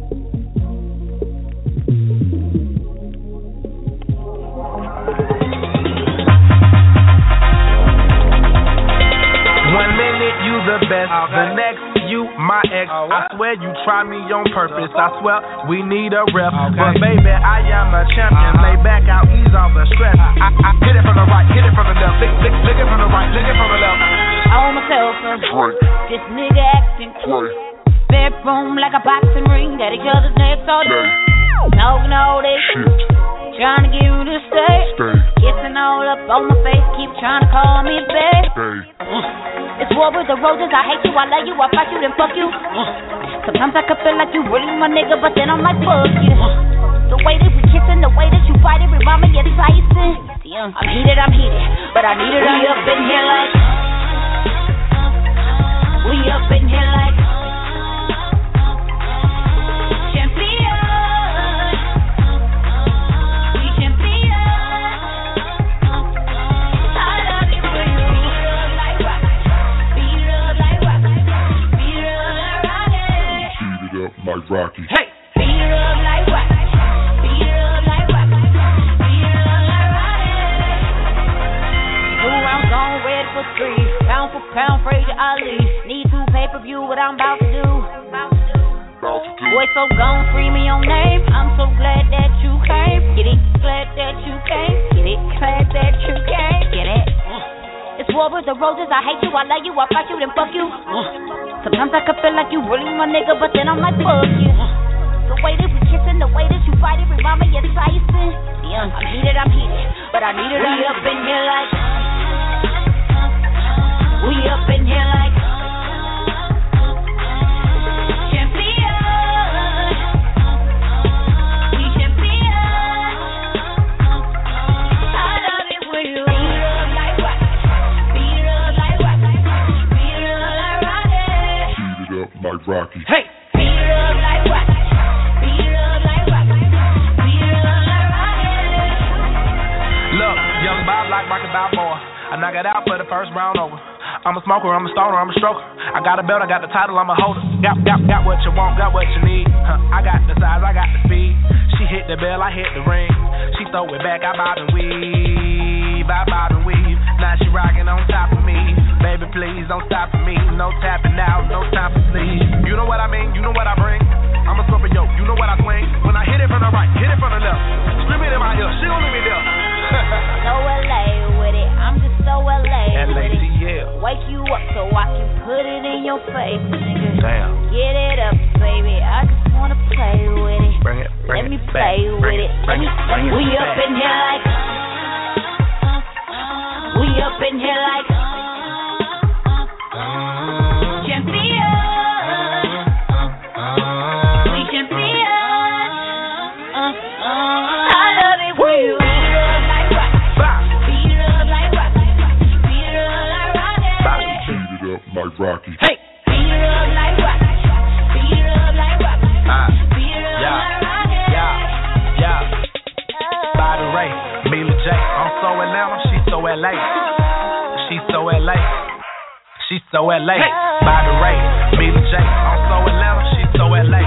One minute you the best, okay. The next you my ex. Uh, I swear you try me on purpose. I swear we need a rep, okay. But baby I am a champion. Uh-huh. Lay back out, ease off the stress. I, I hit it from the right, hit it from the left, lick, lick, lick it from the right, lick it from the left. I want myself a drink. This nigga acting cool. Bedroom like a boxing ring, got each other's necks all day. Talking all this shit. Trying on my face, keep trying to call me babe. Uh, it's war with the roses, I hate you, I love you, I fight you, then fuck you. Uh, sometimes I could feel like you really my nigga, but then I'm like, fuck you. Uh, the way that we kissing, the way that you fight it, remind me of Tyson. I'm heated, I'm heated, but I need it. We up in here like, we up in here like champion. We champion. I love it when you beat it up like rock, beat it up like rock, beat it up like rocket. Beat it up like Rocky. Hey, beat it up like rock, beat it up like rock, beat it up like rocket. Two rounds on red for three, pound for pound, Frazier Ali. Need to pay per view what I'm about to do. Boy, so gone, free me your name. I'm so glad that you came. Get it? Glad that you came. Get it? Glad that you came. Get it? It's war with the roses. I hate you, I love you, I fight you, then fuck you. Sometimes I could feel like you really my nigga, but then I'm like, fuck you. The way that we kissing, the way that you fight it, remind me of Tyson. I'm heated, I'm heated, but I need it. We up in here like, we up in here like champion. We champion. I love it when you beat it up like rock, beat it up like rock, beat it up like rocket. Beat it up like Rocky. Hey, beat it up like rock, beat it up like rock, beat it up like rocket. Look, young Bob like Rocky Balboa. I knock it out for the first round over. I'm a smoker, I'm a stoner, I'm a stroker. I got a belt, I got the title, I'm a holder. Got, got, got what you want, got what you need. Huh, I got the size, I got the speed. She hit the bell, I hit the ring. She throw it back, I bob and weave, I bob and weave. Now she rocking on top of me. Baby, please don't stop for me. No tapping out, no time for sleep. You know what I mean, you know what I bring. I'm a Scorpio, you know what I swing. When I hit it from the right, hit it from the left. Scream it in my ear, she gon' leave me there. So L A with it, I'm just so L A L A with it. Yeah. Wake you up so I can put it in your face, nigga. Damn. Get it up, baby. I just wanna play with it. Bring it, bring Let it me back. play Bring with it, it. bring it, bring it We back. up in here like, we up in here like champion. We champion. Uh, uh. I love it when you beat it up like rock, beat it up like rock, beat it up like rocket. Beat it up like Rocky. Hey, beat it up like rock, beat it up like rock, Ah, beat it up yeah, like rocket. yeah, yeah. By the Ray, Mila J. I'm so Atlanta, she's so L A. She's so L A. She's so L A. By the Ray, Mila J. I'm so Atlanta, she's so L A.